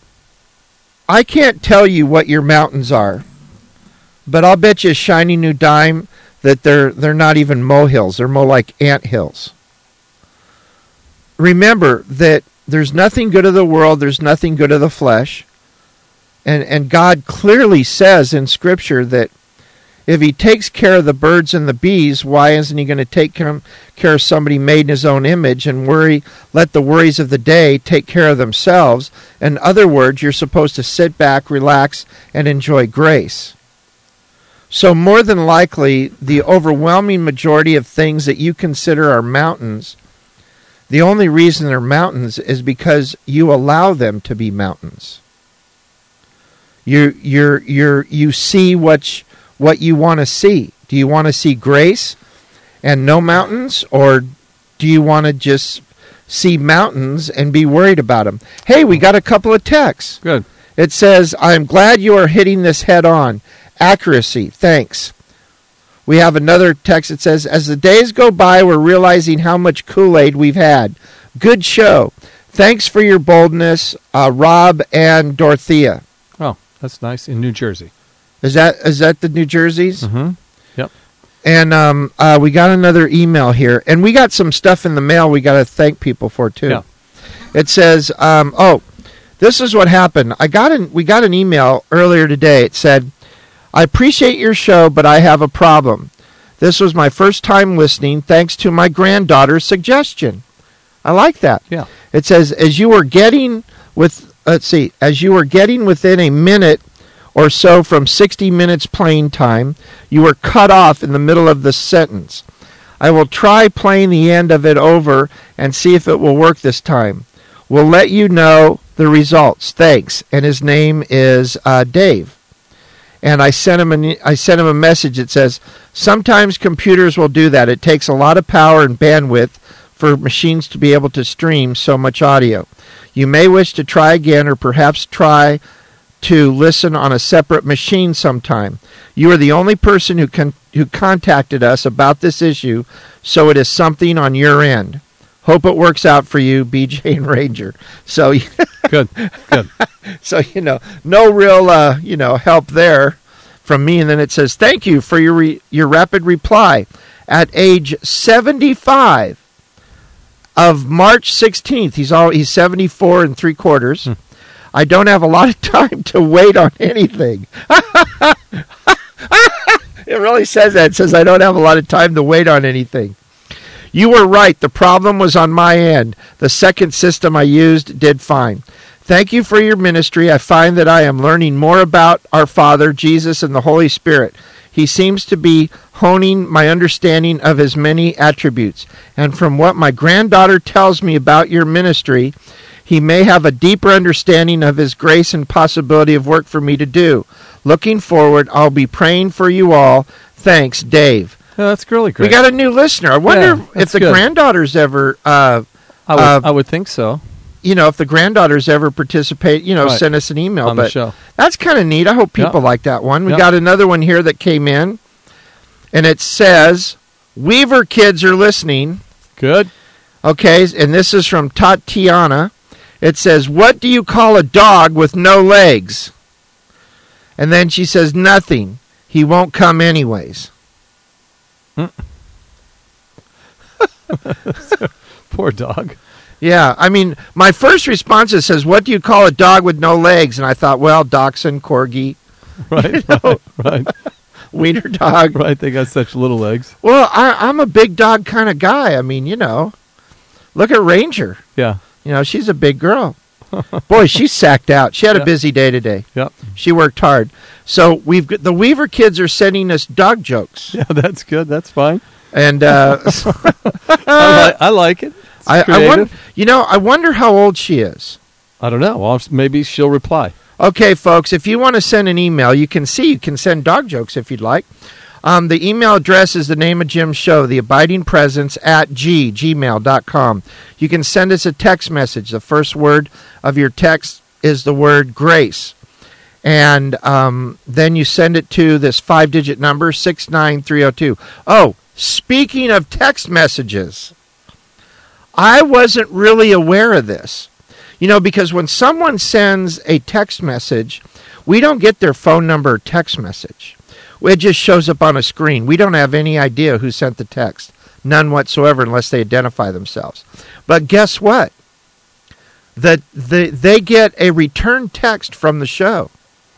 I can't tell you what your mountains are, but I'll bet you a shiny new dime that they're they're not even molehills. They're more like anthills. Remember that there's nothing good of the world. There's nothing good of the flesh. And and God clearly says in Scripture that if he takes care of the birds and the bees, why isn't he going to take care of somebody made in his own image and worry? Let the worries of the day take care of themselves. In other words, you're supposed to sit back, relax, and enjoy grace. So more than likely, the overwhelming majority of things that you consider are mountains, the only reason they're mountains is because you allow them to be mountains. You you're you're you see what what you want to see. Do you want to see grace and no mountains, or do you want to just see mountains and be worried about them? Hey, we got a couple of texts. Good. It says, "I'm glad you are hitting this head on. Accuracy, thanks." We have another text that says, "As the days go by, we're realizing how much Kool-Aid we've had. Good show. Thanks for your boldness, uh, Rob and Dorothea." Oh, that's nice. In New Jersey. Is that is that the New Jerseys? Mm-hmm. Yep. And um, uh, we got another email here, and we got some stuff in the mail we got to thank people for too. Yeah. It says, um, "Oh, this is what happened. I got an we got an email earlier today. It said, 'I appreciate your show, but I have a problem. This was my first time listening, thanks to my granddaughter's suggestion.'" I like that. Yeah. It says, "As you were getting with let's see, as you were getting within a minute or so from sixty minutes playing time, you were cut off in the middle of the sentence. I will try playing the end of it over and see if it will work this time. We'll let you know the results. Thanks." And his name is uh, Dave. And I sent him a, I sent him a message that says, "Sometimes computers will do that. It takes a lot of power and bandwidth for machines to be able to stream so much audio. You may wish to try again, or perhaps try to listen on a separate machine sometime. You are the only person who con- who contacted us about this issue, so it is something on your end. Hope it works out for you, B J and Ranger. So good, good. So, you know, no real, uh, you know, help there from me. And then it says, thank you for your re- your rapid reply. At age seventy-five of March sixteenth, he's all he's seventy-four and three quarters. Hmm. I don't have a lot of time to wait on anything. It really says that. It says I don't have a lot of time to wait on anything. You were right. The problem was on my end. The second system I used did fine. Thank you for your ministry. I find that I am learning more about our Father, Jesus, and the Holy Spirit. He seems to be honing my understanding of his many attributes. And from what my granddaughter tells me about your ministry, he may have a deeper understanding of his grace and possibility of work for me to do. Looking forward, I'll be praying for you all. Thanks, Dave. Oh, that's really great. We got a new listener. I wonder Yeah, if the good. granddaughters ever, uh, I would, uh, I would think so. you know, if the granddaughters ever participate, you know, Right. send us an email. On the But show. that's kind of neat. I hope people Yep. like that one. We Yep. got another one here that came in, and it says, Weaver kids are listening. Good. Okay, and this is from Tatiana. It says, what do you call a dog with no legs? And then she says, nothing. He won't come anyways. Poor dog. Yeah, I mean, my first response is says, what do you call a dog with no legs? And I thought, well, dachshund, corgi, Right, You know? right, right, wiener dog. right. They got such little legs. Well, I, I'm a big dog kind of guy. I mean, you know, look at Ranger. Yeah. You know, she's a big girl. Boy, she's sacked out. She had a Yep. busy day today. Yep. She worked hard. So we've got, the Weaver kids are sending us dog jokes, Yeah, that's good. That's fine. and uh, I, li- I like it. It's I, I creative. wonder, you know, I wonder how old she is. I don't know. Well, maybe she'll reply. Okay, folks, if you want to send an email, you can see you can send dog jokes if you'd like. Um, the email address is the name of Jim's show, The Abiding Presence at g, gmail dot com. You can send us a text message. The first word of your text is the word grace. And um, then you send it to this five-digit number, six nine three oh two. Oh, speaking of text messages, I wasn't really aware of this. You know, because when someone sends a text message, we don't get their phone number or text message. It just shows up on a screen. We don't have any idea who sent the text. None whatsoever unless they identify themselves. But guess what? The, the, they get a return text from the show.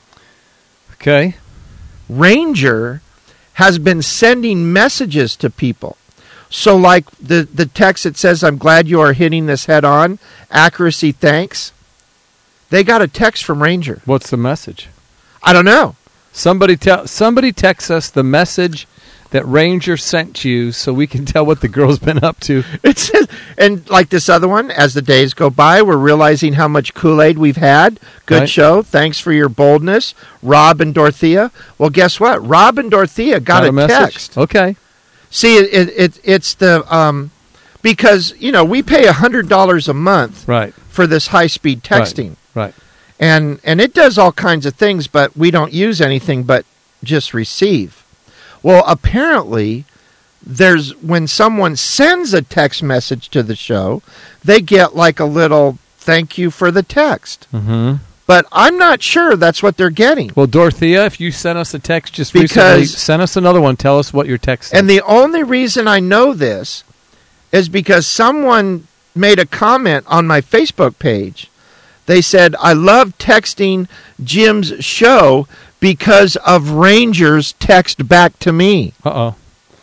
Okay. Ranger has been sending messages to people. So like the, the text that says, I'm glad you are hitting this head on, accuracy thanks. They got a text from Ranger. What's the message? I don't know. Somebody tell somebody text us the message that Ranger sent you so we can tell what the girl's been up to. It says, and like this other one, as the days go by, we're realizing how much Kool-Aid we've had. Good Right. show. Thanks for your boldness, Rob and Dorothea. Well, guess what? Rob and Dorothea got, Got a, message? text. Okay. See, it, it, it it's the um, because you know we pay a hundred dollars a month Right. for this high-speed texting, Right. and and it does all kinds of things, but we don't use anything but just receive. Well, apparently, there's when someone sends a text message to the show, they get like a little thank you for the text. Mm-hmm. But I'm not sure that's what they're getting. Well, Dorothea, if you sent us a text just Because- recently, send us another one. Tell us what your text said. And the only reason I know this is because someone made a comment on my Facebook page. They said, I love texting Jim's show because of Ranger's text back to me. Uh-oh.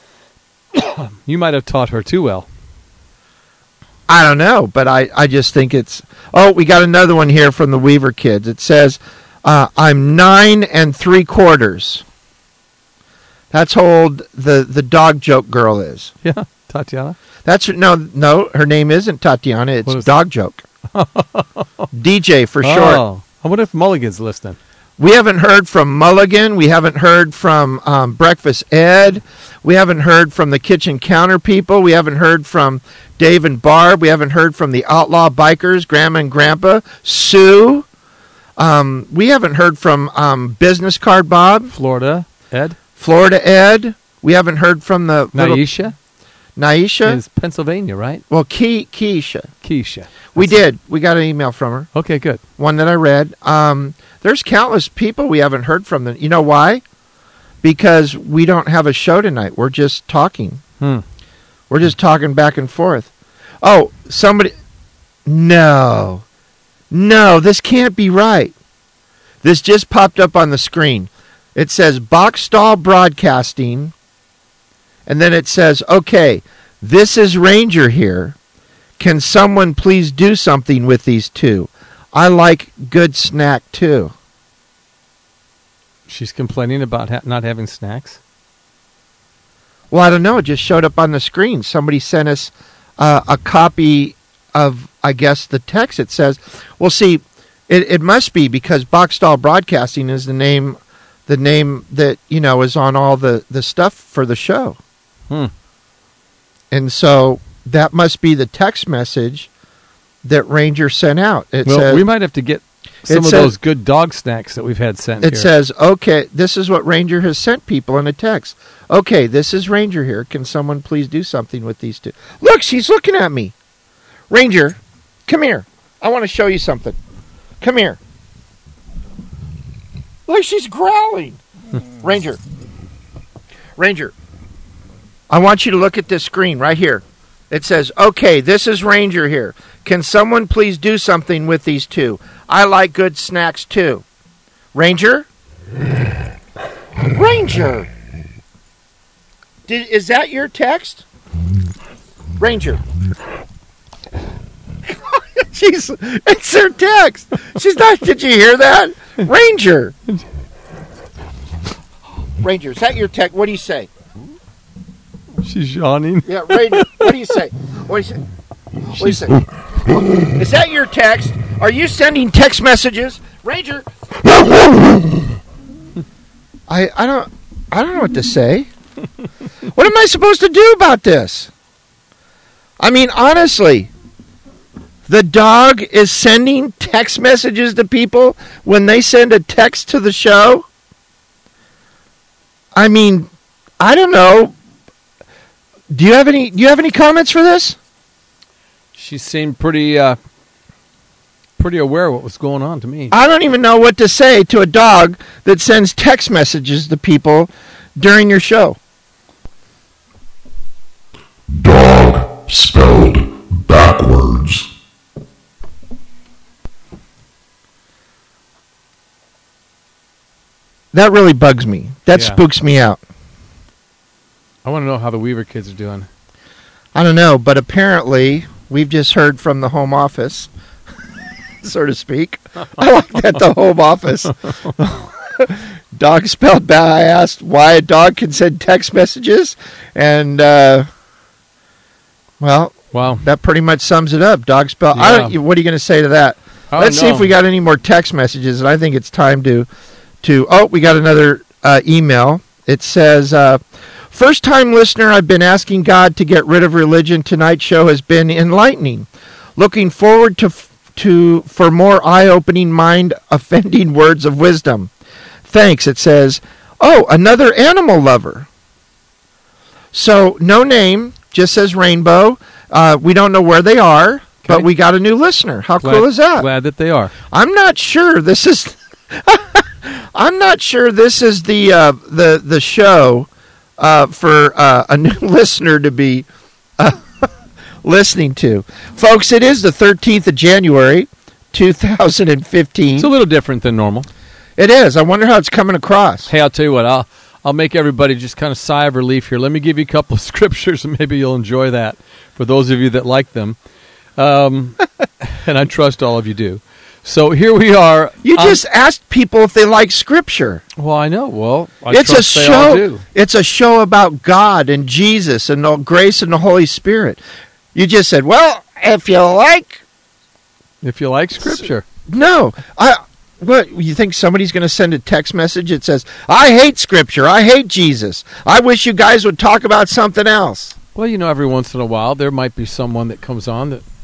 You might have taught her too well. I don't know, but I, I just think it's... Oh, we got another one here from the Weaver kids. It says, uh, I'm nine and three quarters. That's how old the, the dog joke girl is. Yeah, Tatiana. That's no, no, her name isn't Tatiana. It's What is Dog Joke. D J for short. Oh, I wonder if Mulligan's listening. We haven't heard from Mulligan. We haven't heard from um, Breakfast Ed. We haven't heard from the Kitchen Counter people. We haven't heard from Dave and Barb. We haven't heard from the Outlaw Bikers, Grandma and Grandpa, Sue. Um, we haven't heard from um, Business Card Bob. Florida, Ed. Florida Ed. We haven't heard from the little- Naisha. Naisha. Is Pennsylvania, right? Well, Ke- Keisha. Keisha. We did. We got an email from her. Okay, good. One that I read. Um, there's countless people we haven't heard from. Them. You know why? Because we don't have a show tonight. We're just talking. Hmm. We're just talking back and forth. Oh, somebody... No. No, this can't be right. This just popped up on the screen. It says Boxstall Broadcasting, and then it says, okay, this is Ranger here. Can someone please do something with these two? I like good snack too. She's complaining about ha- not having snacks? Well, I don't know. It just showed up on the screen. Somebody sent us uh, a copy of, I guess, the text. It says, well, see, it, it must be because Boxstall Broadcasting is the name the name that, you know, is on all the, the stuff for the show. Hmm. And so that must be the text message that Ranger sent out. It well, says, we might have to get some of says, those good dog snacks that we've had sent It here. says, okay, this is what Ranger has sent people in a text. Okay, this is Ranger here. Can someone please do something with these two? Look, she's looking at me. Ranger, come here. I want to show you something. Come here. Look, she's growling. Ranger. Ranger. I want you to look at this screen right here. It says, okay, this is Ranger here. Can someone please do something with these two? I like good snacks too. Ranger? Ranger! Did, is that your text? Ranger. She's, it's her text. She's not, did you hear that? Ranger. Ranger, is that your text? What do you say? She's yawning. Yeah, Ranger, what do you say? What do you say? What do you say? Is that your text? Are you sending text messages? Ranger. I I don't I don't know what to say. What am I supposed to do about this? I mean, honestly, the dog is sending text messages to people when they send a text to the show. I mean, I don't know. Do you have any do you have any comments for this? She seemed pretty uh, pretty aware of what was going on to me. I don't even know what to say to a dog that sends text messages to people during your show. Dog spelled backwards. That really bugs me. That Yeah. spooks me out. I want to know how the Weaver kids are doing. I don't know, but apparently we've just heard from the home office, so to speak. I like that, the home office. Dog spelled bad. I asked why a dog can send text messages, and, uh, well, Wow. that pretty much sums it up. Dog spelled. I don't, Yeah. what are you going to say to that? I Let's don't see know. if we got any more text messages, and I think it's time to, to oh, we got another uh, email. It says, uh, first-time listener, I've been asking God to get rid of religion. Tonight's show has been enlightening. Looking forward to to for more eye-opening, mind-offending words of wisdom. Thanks, it says. Oh, another animal lover. So, no name, just says Rainbow. Uh, we don't know where they are, but Okay. we got a new listener. How Glad, cool is that? Glad that they are. I'm not sure this is... I'm not sure this is the uh, the the show uh, for uh, a new listener to be uh, listening to, folks. It is the thirteenth of January, two thousand fifteen. It's a little different than normal. It is. I wonder how it's coming across. Hey, I'll tell you what. I'll I'll make everybody just kind of sigh of relief here. Let me give you a couple of scriptures, and maybe you'll enjoy that. For those of you that like them, um, and I trust all of you do. So here we are. You on- just asked people if they like Scripture. well, I know. Well, I it's a trust they all show. do. It's a show about God and Jesus and the grace and the Holy Spirit. You just said, "Well, if you like." If you like Scripture, No, I. What, you think somebody's going to send a text message that says, "I hate Scripture. I hate Jesus. I wish you guys would talk about something else." well, you know, every once in a while there might be someone that comes on that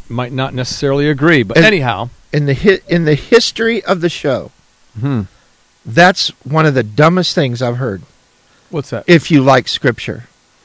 might not necessarily agree, but And- anyhow. In the hi- in the history of the show, Hmm. that's one of the dumbest things I've heard. What's that? If you like Scripture,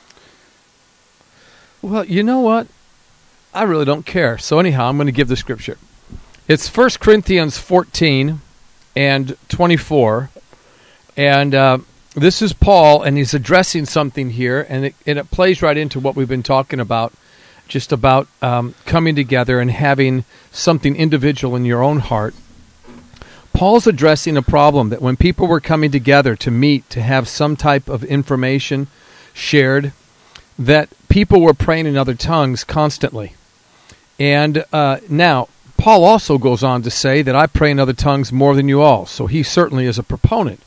Well, you know what? I really don't care. So anyhow, I'm going to give the scripture. It's First Corinthians fourteen and twenty-four. And uh, this is Paul, and he's addressing something here, and it, and it plays right into what we've been talking about, just about um, coming together and having something individual in your own heart. Paul's addressing a problem that when people were coming together to meet, to have some type of information shared, that people were praying in other tongues constantly. And uh, now, Paul also goes on to say that I pray in other tongues more than you all, so he certainly is a proponent.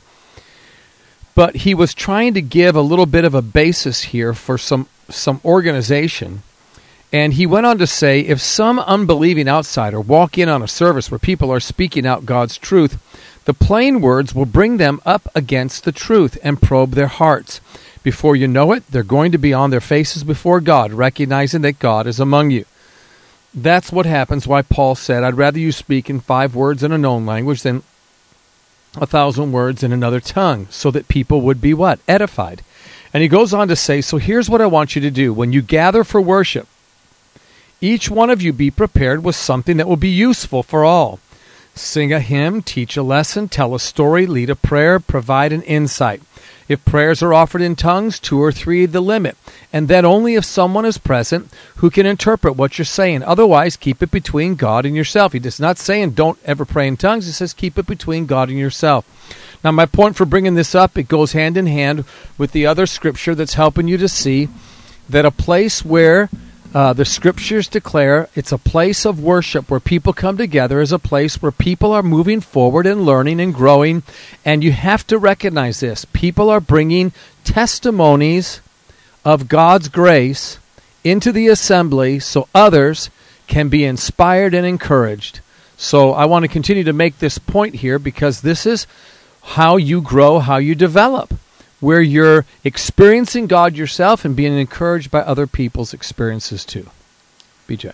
But he was trying to give a little bit of a basis here for some, some organization. And he went on to say, if some unbelieving outsider walk in on a service where people are speaking out God's truth, the plain words will bring them up against the truth and probe their hearts. Before you know it, they're going to be on their faces before God, recognizing that God is among you. That's what happens, why Paul said, I'd rather you speak in five words in a known language than a thousand words in another tongue, so that people would be what? Edified. And he goes on to say, so here's what I want you to do. When you gather for worship, each one of you be prepared with something that will be useful for all. Sing a hymn, teach a lesson, tell a story, lead a prayer, provide an insight. If prayers are offered in tongues, two or three the limit, and then only if someone is present who can interpret what you're saying. Otherwise, keep it between God and yourself. He is not saying don't ever pray in tongues. He says keep it between God and yourself. Now, my point for bringing this up, it goes hand in hand with the other scripture that's helping you to see that a place where Uh, the scriptures declare it's a place of worship where people come together is a place where people are moving forward and learning and growing. And you have to recognize this. People are bringing testimonies of God's grace into the assembly so others can be inspired and encouraged. So I want to continue to make this point here because this is how you grow, how you develop, where you're experiencing God yourself and being encouraged by other people's experiences too. B J.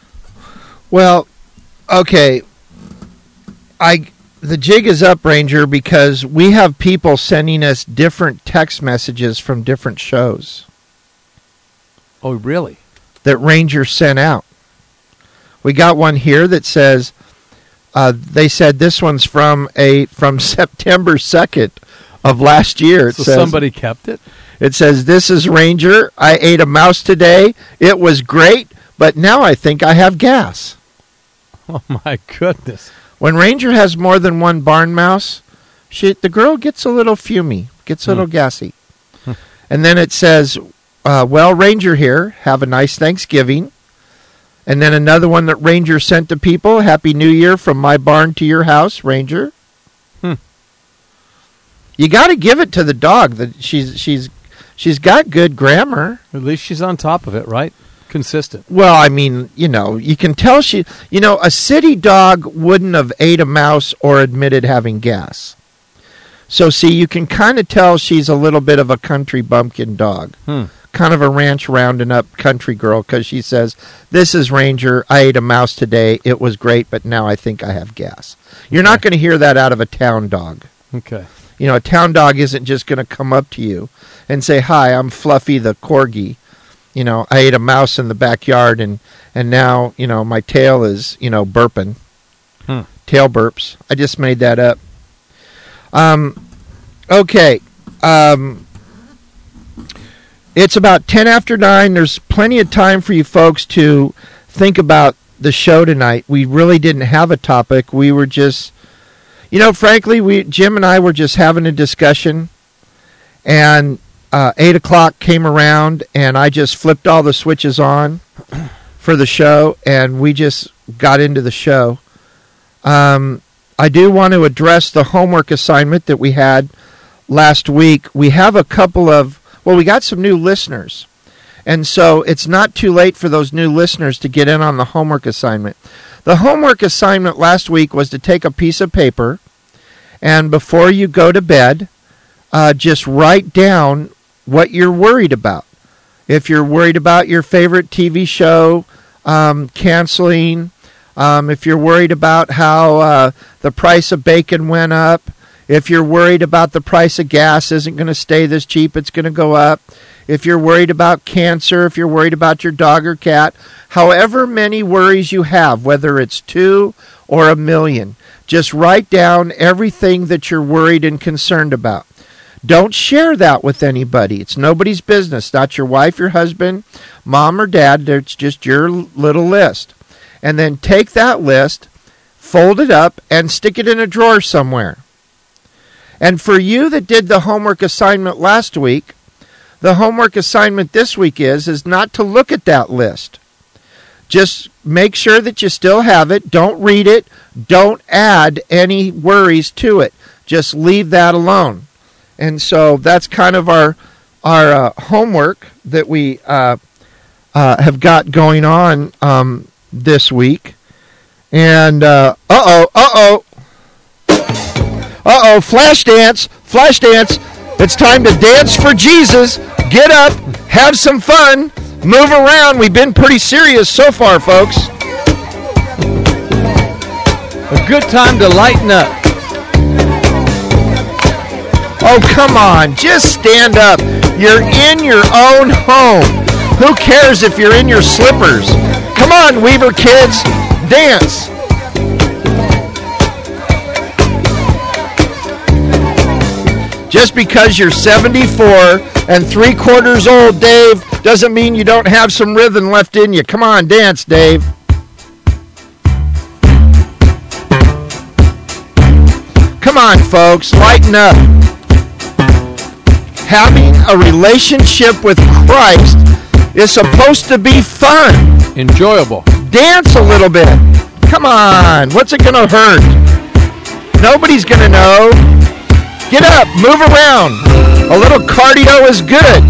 well, okay, I the jig is up, Ranger, because we have people sending us different text messages from different shows Oh, really? that Ranger sent out. We got one here that says uh, they said this one's from a from September second. Of last year. It So says, somebody kept it? It says, this is Ranger. I ate a mouse today. It was great, but now I think I have gas. Oh, my goodness. When Ranger has more than one barn mouse, she, the girl gets a little fumy, gets a little Hmm. gassy. And then it says, uh, well, Ranger here, have a nice Thanksgiving. And then another one that Ranger sent to people, Happy New Year from my barn to your house, Ranger. Hmm. You got to give it to the dog. That she's she's she's got good grammar. At least she's on top of it, right? Consistent. Well, I mean, you know, you can tell she, you know, a city dog wouldn't have ate a mouse or admitted having gas. So, see, you can kind of tell she's a little bit of a country bumpkin dog. Hmm. Kind of a ranch rounding up country girl because she says, this is Ranger. I ate a mouse today. It was great, but now I think I have gas. You're not going to hear that out of a town dog. Okay. You know, a town dog isn't just going to come up to you and say, hi, I'm Fluffy the Corgi. You know, I ate a mouse in the backyard and, and now, you know, my tail is, you know, burping. Hmm. Tail burps. I just made that up. Um, okay. Um, it's about ten after nine. There's plenty of time for you folks to think about the show tonight. We really didn't have a topic. We were just... You know, frankly, we Jim and I were just having a discussion, and uh, eight o'clock came around, and I just flipped all the switches on for the show, and we just got into the show. Um, I do want to address the homework assignment that we had last week. We have a couple of, well, we got some new listeners, and so it's not too late for those new listeners to get in on the homework assignment. The homework assignment last week was to take a piece of paper and before you go to bed, uh, just write down what you're worried about. If you're worried about your favorite T V show, um, canceling, um, if you're worried about how uh, the price of bacon went up, if you're worried about the price of gas isn't going to stay this cheap, it's going to go up, if you're worried about cancer, if you're worried about your dog or cat, however many worries you have, whether it's two or a million, just write down everything that you're worried and concerned about. Don't share that with anybody. It's nobody's business. Not your wife, your husband, mom, or dad. It's just your little list. And then take that list, fold it up, and stick it in a drawer somewhere. And for you that did the homework assignment last week, the homework assignment this week is, is not to look at that list. Just make sure that you still have it. Don't read it. Don't add any worries to it. Just leave that alone. And so that's kind of our our uh, homework that we uh, uh, have got going on um, this week. And uh oh, uh oh, uh oh, flash dance, flash dance. It's time to dance for Jesus. Get up, have some fun, move around. We've been pretty serious so far, folks. A good time to lighten up. Oh, come on. Just stand up. You're in your own home. Who cares if you're in your slippers? Come on, Weaver kids. Dance. Just because you're seventy-four and three quarters old, Dave, doesn't mean you don't have some rhythm left in you. Come on, dance, Dave. Come on, folks. Lighten up. Having a relationship with Christ is supposed to be fun. Enjoyable. Dance a little bit. Come on. What's it going to hurt? Nobody's going to know. Get up. Move around. A little cardio is good.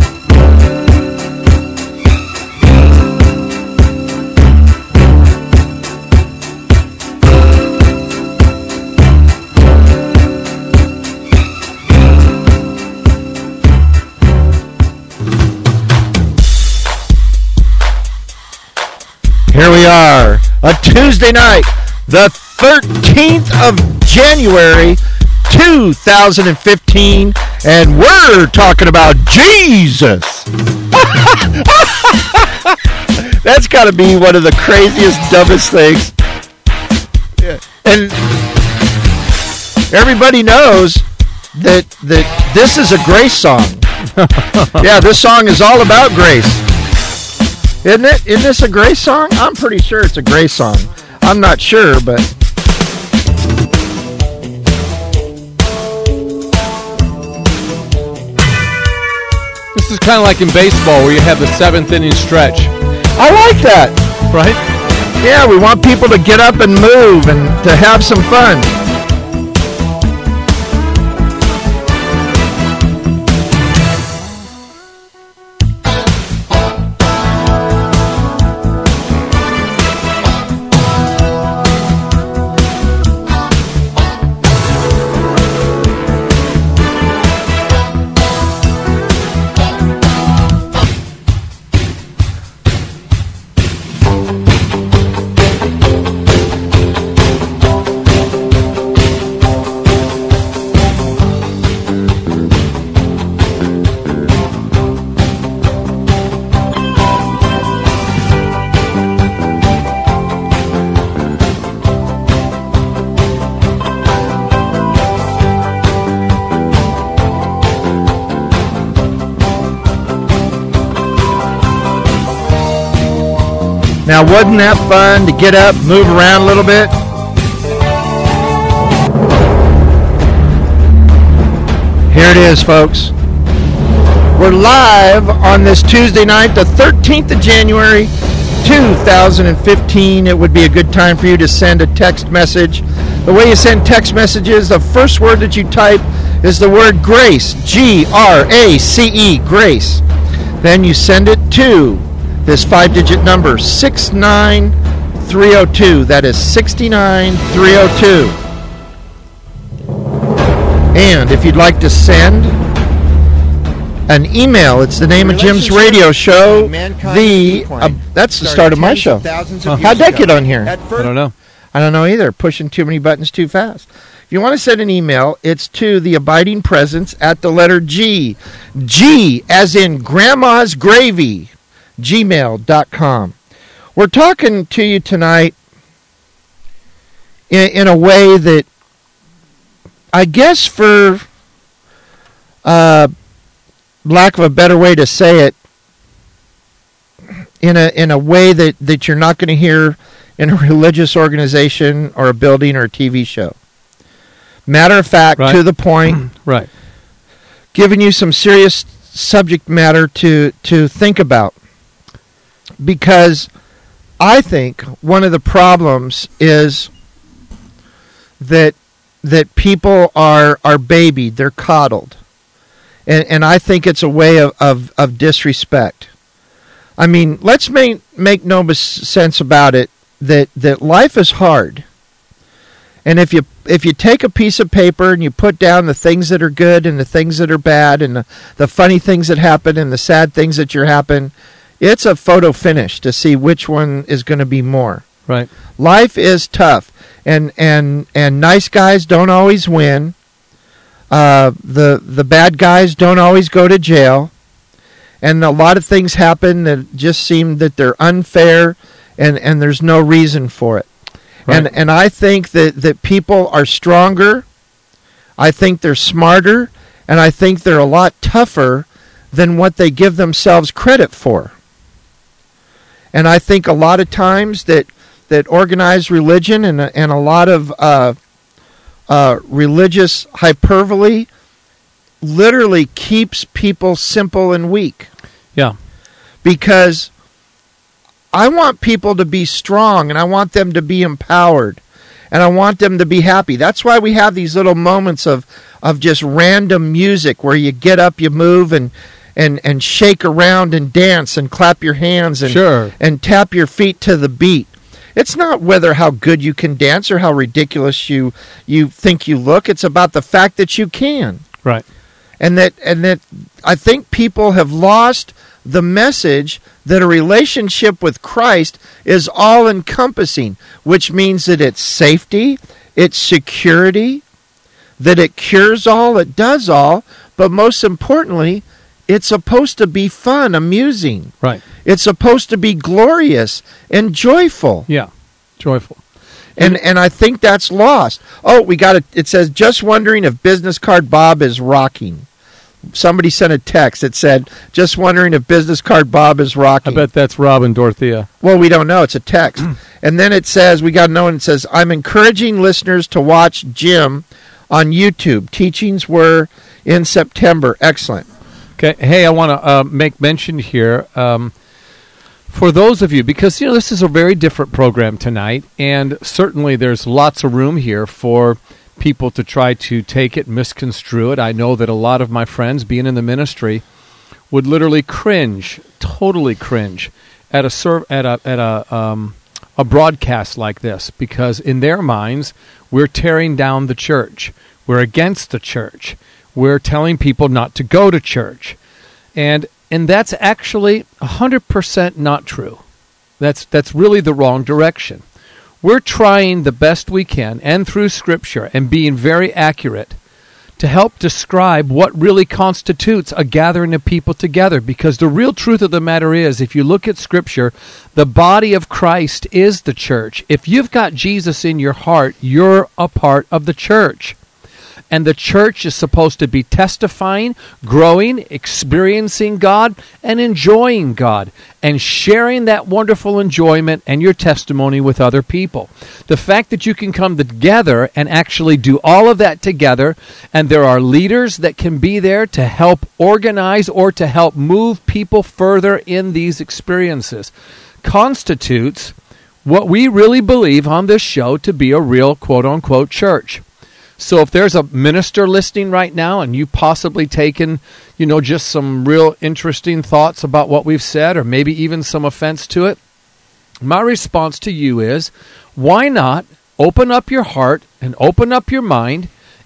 Here we are, a Tuesday night, the thirteenth of January, two thousand fifteen, and we're talking about Jesus. That's got to be one of the craziest, dumbest things. And everybody knows that that this is a grace song. Yeah, this song is all about grace. Isn't it? Isn't this a grace song? I'm pretty sure it's a grace song. I'm not sure, but... This is kind of like in baseball where you have the seventh inning stretch. I like that. Right? Yeah, we want people to get up and move and to have some fun. Now, wasn't that fun to get up, move around a little bit? Here it is, folks. We're live on this Tuesday night, the thirteenth of January, two thousand fifteen. It would be a good time for you to send a text message. The way you send text messages, the first word that you type is the word grace, G R A C E, grace. Then you send it to this five-digit number, six nine three oh two. That is six nine three oh two. And if you'd like to send an email. It's the name of Jim's radio show. The uh, That's the start of my show. Huh. How'd that get on here? I don't know. I don't know either. Pushing too many buttons too fast. If you want to send an email, it's to the Abiding Presence at the letter G. G as in Grandma's Gravy. gmail dot com. We're talking to you tonight in, in a way that I guess for uh, lack of a better way to say it, in a in a way that, that you're not going to hear in a religious organization or a building or a T V show. Matter of fact, right. To the point, right. Giving you some serious subject matter to, to think about. Because I think one of the problems is that that people are, are babied, they're coddled. And and I think it's a way of, of, of disrespect. I mean, let's make make no sense about it that, that life is hard. And if you if you take a piece of paper and you put down the things that are good and the things that are bad and the, the funny things that happen and the sad things that you happen, it's a photo finish to see which one is going to be more. Right. Life is tough, and and and nice guys don't always win. Uh, the the bad guys don't always go to jail, and a lot of things happen that just seem that they're unfair, and, and there's no reason for it. Right. And and I think that, that people are stronger. I think they're smarter, and I think they're a lot tougher than what they give themselves credit for. And I think a lot of times that that organized religion and a, and a lot of uh, uh, religious hyperbole literally keeps people simple and weak. Yeah. Because I want people to be strong, and I want them to be empowered, and I want them to be happy. That's why we have these little moments of, of just random music where you get up, you move, and and, and shake around and dance and clap your hands and sure. and tap your feet to the beat. It's not whether how good you can dance or how ridiculous you you think you look. It's about the fact that you can. Right. And that and that I think people have lost the message that a relationship with Christ is all-encompassing, which means that it's safety, it's security, that it cures all, it does all, but most importantly, it's supposed to be fun, amusing. Right. It's supposed to be glorious and joyful. Yeah, joyful. And and I think that's lost. Oh, we got it. It says, just wondering if Business Card Bob is rocking. Somebody sent a text that said, just wondering if Business Card Bob is rocking. I bet that's Rob and Dorothea. Well, we don't know. It's a text. And then it says, we got to know, and it says, I'm encouraging listeners to watch Jim on YouTube. Teachings were in September. Excellent. Okay. Hey, I want to uh, make mention here um, for those of you, because, you know, this is a very different program tonight, and certainly there's lots of room here for people to try to take it, misconstrue it. I know that a lot of my friends, being in the ministry, would literally cringe, totally cringe, at a serv- at a at a um, a broadcast like this, because in their minds, we're tearing down the church, we're against the church, we're telling people not to go to church, and and that's actually a hundred percent not true. That's that's really the wrong direction. We're trying the best we can, and through Scripture, and being very accurate, to help describe what really constitutes a gathering of people together. Because the real truth of the matter is, if you look at Scripture, the body of Christ is the church. If you've got Jesus in your heart, you're a part of the church. And the church is supposed to be testifying, growing, experiencing God, and enjoying God, and sharing that wonderful enjoyment and your testimony with other people. The fact that you can come together and actually do all of that together, and there are leaders that can be there to help organize or to help move people further in these experiences, constitutes what we really believe on this show to be a real quote-unquote church. So if there's a minister listening right now and you possibly taken, you know, just some real interesting thoughts about what we've said, or maybe even some offense to it, my response to you is, why not open up your heart and open up your mind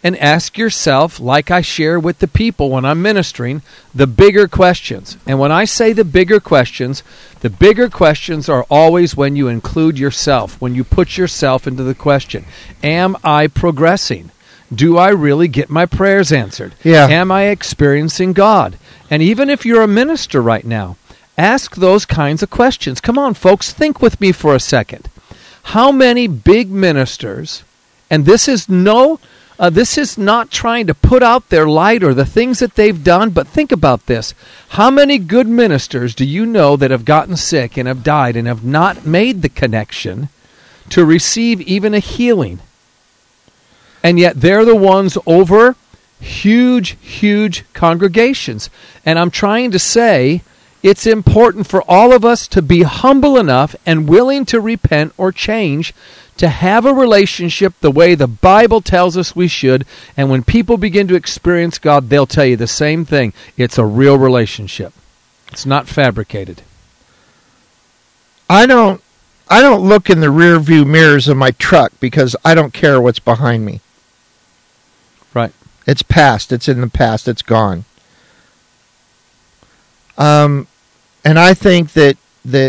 and ask yourself, like I share with the people when I'm ministering, the bigger questions. And when I say the bigger questions, the bigger questions are always when you include yourself, when you put yourself into the question. Am I progressing? Do I really get my prayers answered? Yeah. Am I experiencing God? And even if you're a minister right now, ask those kinds of questions. Come on, folks, think with me for a second. How many big ministers, and this is no, uh, this is not trying to put out their light or the things that they've done, but think about this. How many good ministers do you know that have gotten sick and have died and have not made the connection to receive even a healing? And yet they're the ones over huge, huge congregations. And I'm trying to say it's important for all of us to be humble enough and willing to repent or change, to have a relationship the way the Bible tells us we should. And when people begin to experience God, they'll tell you the same thing. It's a real relationship. It's not fabricated. I don't I don't look in the rear view mirrors of my truck because I don't care what's behind me. Right. It's past. It's in the past. It's gone. Um, and I think that that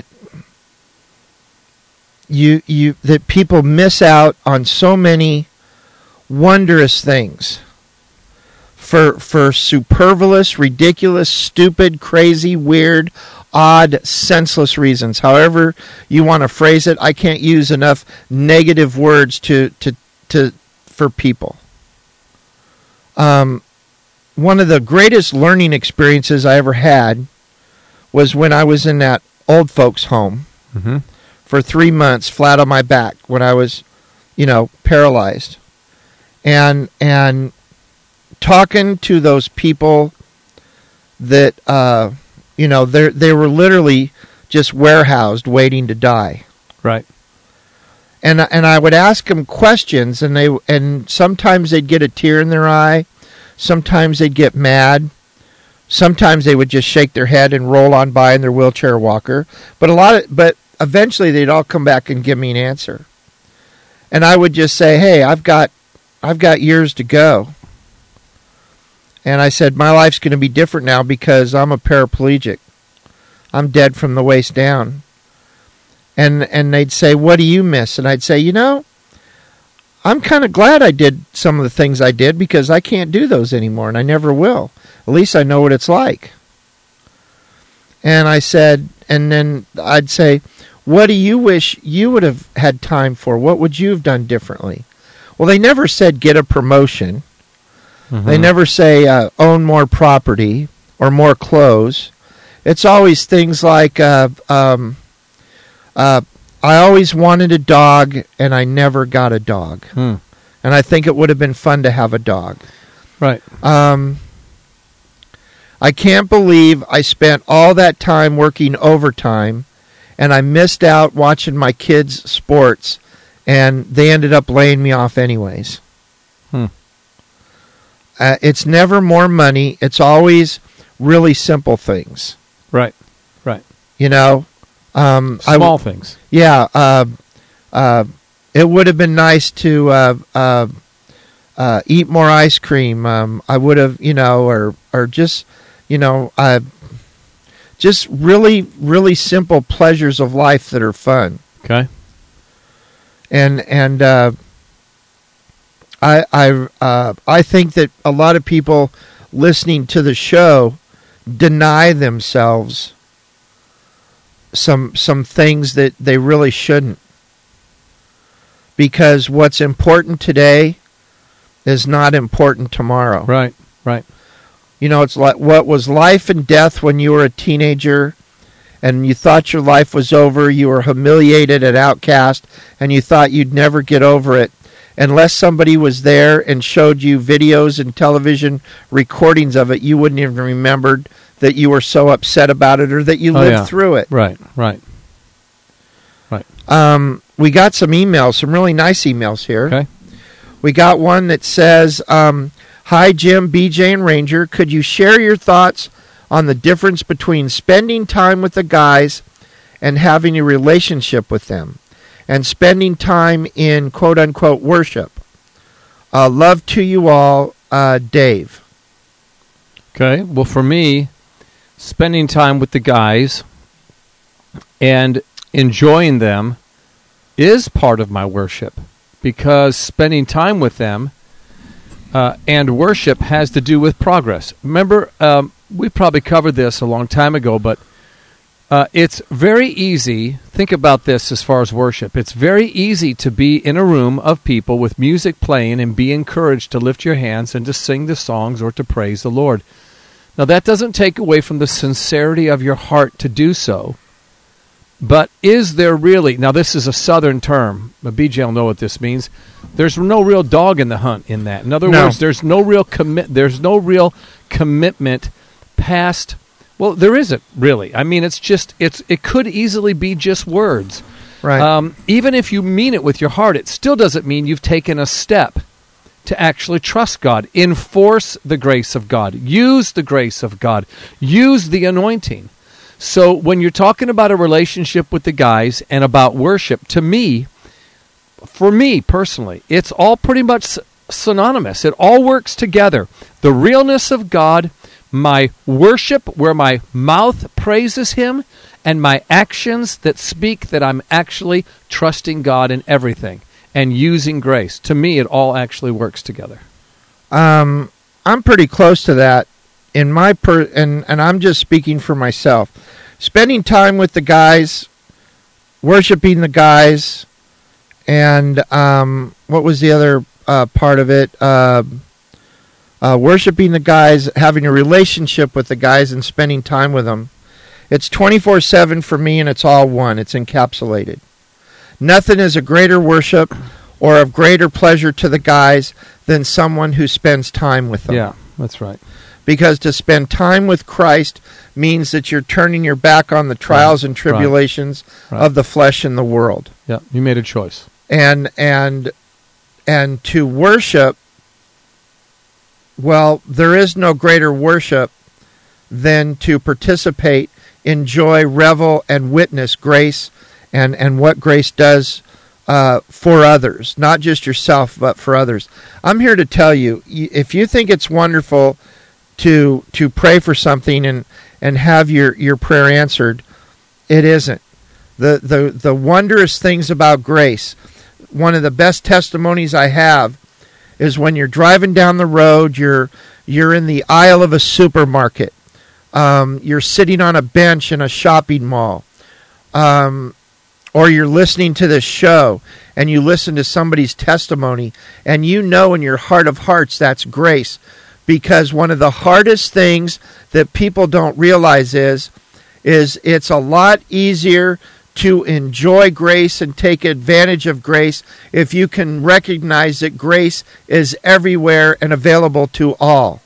you you that people miss out on so many wondrous things for for superfluous, ridiculous, stupid, crazy, weird, odd, senseless reasons. However you want to phrase it, I can't use enough negative words to to to for people. Um, one of the greatest learning experiences I ever had was when I was in that old folks' home Mm-hmm. for three months, flat on my back, when I was, you know, paralyzed, and and talking to those people that, uh, you know, they they were literally just warehoused, waiting to die. Right. And and I would ask them questions, and they and sometimes they'd get a tear in their eye, sometimes they'd get mad, sometimes they would just shake their head and roll on by in their wheelchair walker. But a lot of but eventually they'd all come back and give me an answer, and I would just say, "Hey, I've got I've got years to go." And I said, "My life's going to be different now because I'm a paraplegic. I'm dead from the waist down." And and they'd say, "What do you miss?" And I'd say, "You know, I'm kind of glad I did some of the things I did because I can't do those anymore, and I never will. At least I know what it's like." And I said, and then I'd say, "What do you wish you would have had time for? What would you have done differently?" Well, they never said get a promotion. Mm-hmm. They never say uh, own more property or more clothes. It's always things like, uh, um, uh, I always wanted a dog and I never got a dog. Hmm. And I think it would have been fun to have a dog. Right. Um, I can't believe I spent all that time working overtime and I missed out watching my kids' sports and they ended up laying me off anyways. Hmm. Uh, it's never more money. It's always really simple things. Right. Right. You know? Um, Small I w- things. Yeah. Uh, uh, it would have been nice to uh, uh, uh, eat more ice cream. Um, I would have, you know, or or just, you know, uh, just really, really simple pleasures of life that are fun. Okay. And and uh, I I uh, I think that a lot of people listening to the show deny themselves some some things that they really shouldn't, because what's important today is not important tomorrow. Right. Right. You know, it's like what was life and death when you were a teenager and you thought your life was over, you were humiliated and outcast, and you thought you'd never get over it unless somebody was there and showed you videos and television recordings of it. You wouldn't even remembered that you were so upset about it or that you Oh, lived yeah. through it. Right. Right. Right. Um, we got some emails, some really nice emails here. Okay. We got one that says, um, "Hi, Jim, B J, and Ranger. Could you share your thoughts on the difference between spending time with the guys and having a relationship with them, and spending time in quote-unquote worship? Uh, love to you all, uh, Dave. Okay. Well, for me, spending time with the guys and enjoying them is part of my worship, because spending time with them uh, and worship has to do with progress. Remember, um, we probably covered this a long time ago, but uh, it's very easy. Think about this as far as worship. It's very easy to be in a room of people with music playing and be encouraged to lift your hands and to sing the songs or to praise the Lord. Now, that doesn't take away from the sincerity of your heart to do so. But is there really, now this is a southern term, but B J will know what this means. There's no real dog in the hunt in that. In other No. words, there's no real commit. There's no real commitment past. Well, there isn't really. I mean, it's just it's it could easily be just words. Right. Um, even if you mean it with your heart, it still doesn't mean you've taken a step to actually trust God. Enforce the grace of God. Use the grace of God. Use the anointing. So when you're talking about a relationship with the guys and about worship, to me, for me personally, it's all pretty much synonymous. It all works together. The realness of God, my worship where my mouth praises Him, and my actions that speak that I'm actually trusting God in everything and using grace. To me, it all actually works together. Um, I'm pretty close to that. In my per and and I'm just speaking for myself. Spending time with the guys, worshiping the guys, and um, what was the other uh, part of it? Uh, uh, worshiping the guys, having a relationship with the guys, and spending time with them. It's twenty-four seven for me, and it's all one. It's encapsulated. Nothing is a greater worship or of greater pleasure to the guys than someone who spends time with them. Yeah, that's right. Because to spend time with Christ means that you're turning your back on the trials Right, and tribulations right, right. of the flesh and the world. Yeah, you made a choice. And and and to worship, well, there is no greater worship than to participate, enjoy, revel, and witness grace and, and what grace does uh, for others. Not just yourself, but for others. I'm here to tell you, if you think it's wonderful to to pray for something and, and have your, your prayer answered, it isn't. The, the the wondrous things about grace, one of the best testimonies I have is when you're driving down the road, you're you're in the aisle of a supermarket, um, you're sitting on a bench in a shopping mall, um, or you're listening to this show and you listen to somebody's testimony and you know in your heart of hearts that's grace. Because one of the hardest things that people don't realize is, is it's a lot easier to enjoy grace and take advantage of grace if you can recognize that grace is everywhere and available to all.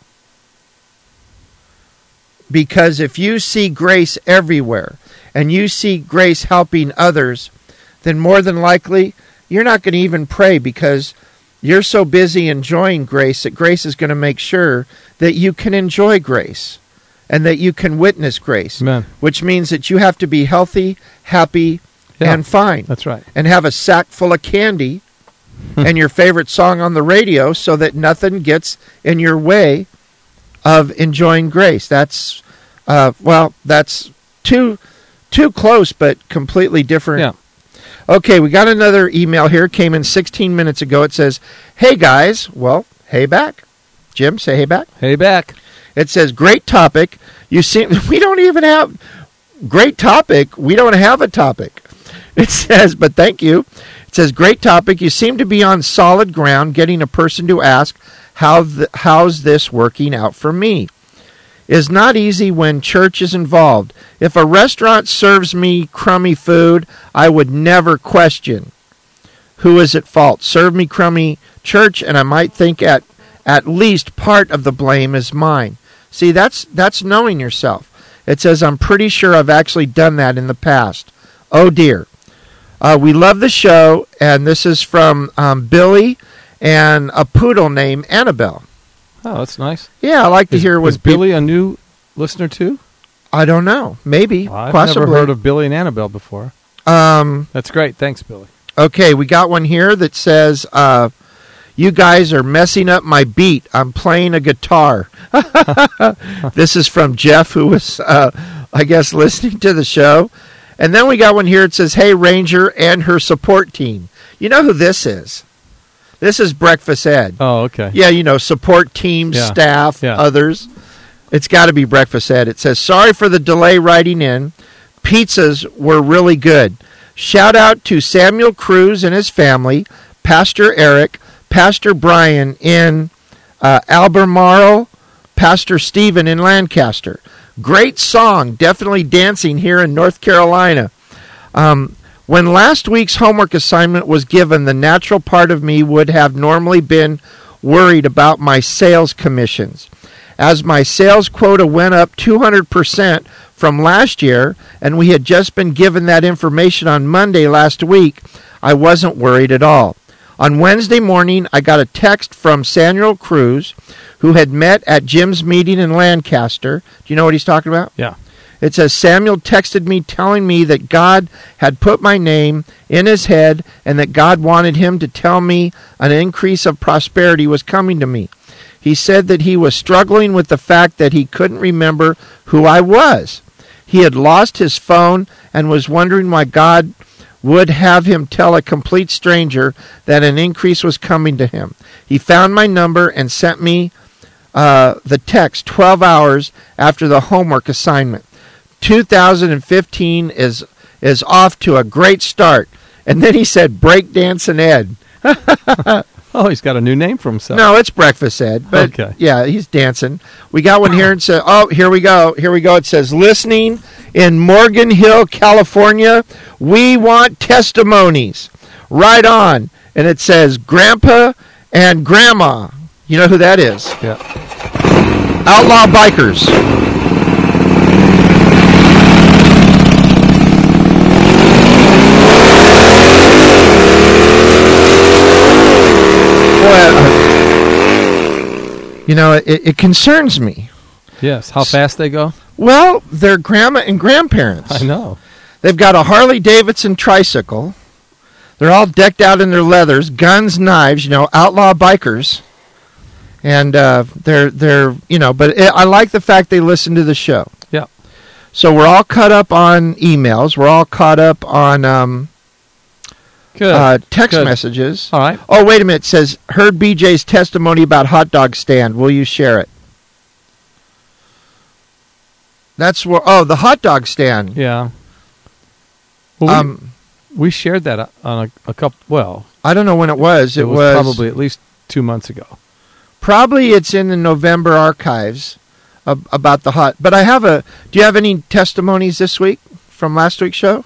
Because if you see grace everywhere and you see grace helping others, then more than likely you're not going to even pray because you're so busy enjoying grace that grace is going to make sure that you can enjoy grace and that you can witness grace. Amen. Which means that you have to be healthy, happy, Yeah, and fine. That's right. And have a sack full of candy and your favorite song on the radio so that nothing gets in your way of enjoying grace. That's, uh, well, that's too, too close but completely different. Yeah. Okay, we got another email here. Came in sixteen minutes ago. It says, hey, guys. Well, hey back. Jim, say hey back. Hey back. It says, great topic. You seem, we don't even have, great topic. We don't have a topic. It says, but thank you. It says, great topic. You seem to be on solid ground getting a person to ask, how the, how's this working out for me? Is not easy when church is involved. If a restaurant serves me crummy food, I would never question who is at fault. Serve me crummy church, and I might think at at least part of the blame is mine. See, that's that's knowing yourself. It says, I'm pretty sure I've actually done that in the past. Oh, dear. Uh, we love the show, and this is from um, Billy and a poodle named Annabelle. Oh, that's nice. Yeah, I like to Is, hear what is Billy a new listener too? I don't know. Maybe. Well, I've possibly. never heard of Billy and Annabelle before. Um, That's great. Thanks, Billy. okay, we got one here that says, uh, You guys are messing up my beat. I'm playing a guitar. This is from Jeff, who was, uh, I guess, listening to the show. And then we got one here. It says, hey, Ranger and her support team. You know who this is? This is Breakfast Ed. Oh, okay. Yeah, you know, support team, Yeah. staff, Yeah. others. It's got to be Breakfast Ed. It says, sorry for the delay writing in. Pizzas were really good. Shout out to Samuel Cruz and his family, Pastor Eric, Pastor Brian in uh, Albemarle, Pastor Stephen in Lancaster. Great song, definitely dancing here in North Carolina. Um, when last week's homework assignment was given, the natural part of me would have normally been worried about my sales commissions. As my sales quota went up two hundred percent from last year, and we had just been given that information on Monday last week, I wasn't worried at all. On Wednesday morning, I got a text from Samuel Cruz, who had met at Jim's meeting in Lancaster. Do you know what he's talking about? Yeah. It says, Samuel texted me telling me that God had put my name in his head and that God wanted him to tell me an increase of prosperity was coming to me. He said that he was struggling with the fact that he couldn't remember who I was. He had lost his phone and was wondering why God would have him tell a complete stranger that an increase was coming to him. He found my number and sent me uh, the text twelve hours after the homework assignment. two thousand fifteen is is off to a great start. And then he said, Breakdancing Ed. Oh, he's got a new name for himself. No, it's Breakfast Ed. But Okay. yeah, he's dancing. We got one here and said, oh, here we go. Here we go. It says, listening in Morgan Hill, California. We want testimonies. Right on. And it says, Grandpa and Grandma. You know who that is? Yeah. Outlaw Bikers. You know, it, it concerns me. Yes. How fast they go? Well, they're grandma and grandparents. I know. They've got a Harley-Davidson tricycle. They're all decked out in their leathers, guns, knives, you know, outlaw bikers. And uh, they're, they're, you know, but it, I like the fact they listen to the show. Yeah. So we're all caught up on emails. We're all caught up on um, Good. uh, text Good. messages. All right. Oh, wait a minute. It says, heard B J's testimony about hot dog stand. Will you share it? That's where, oh, the hot dog stand. Yeah. Well, we, Um, we shared that on a, a couple, well, I don't know when it was. It, it was, was probably at least two months ago. Probably it's in the November archives ab- about the hot. But I have a, do you have any testimonies this week from last week's show?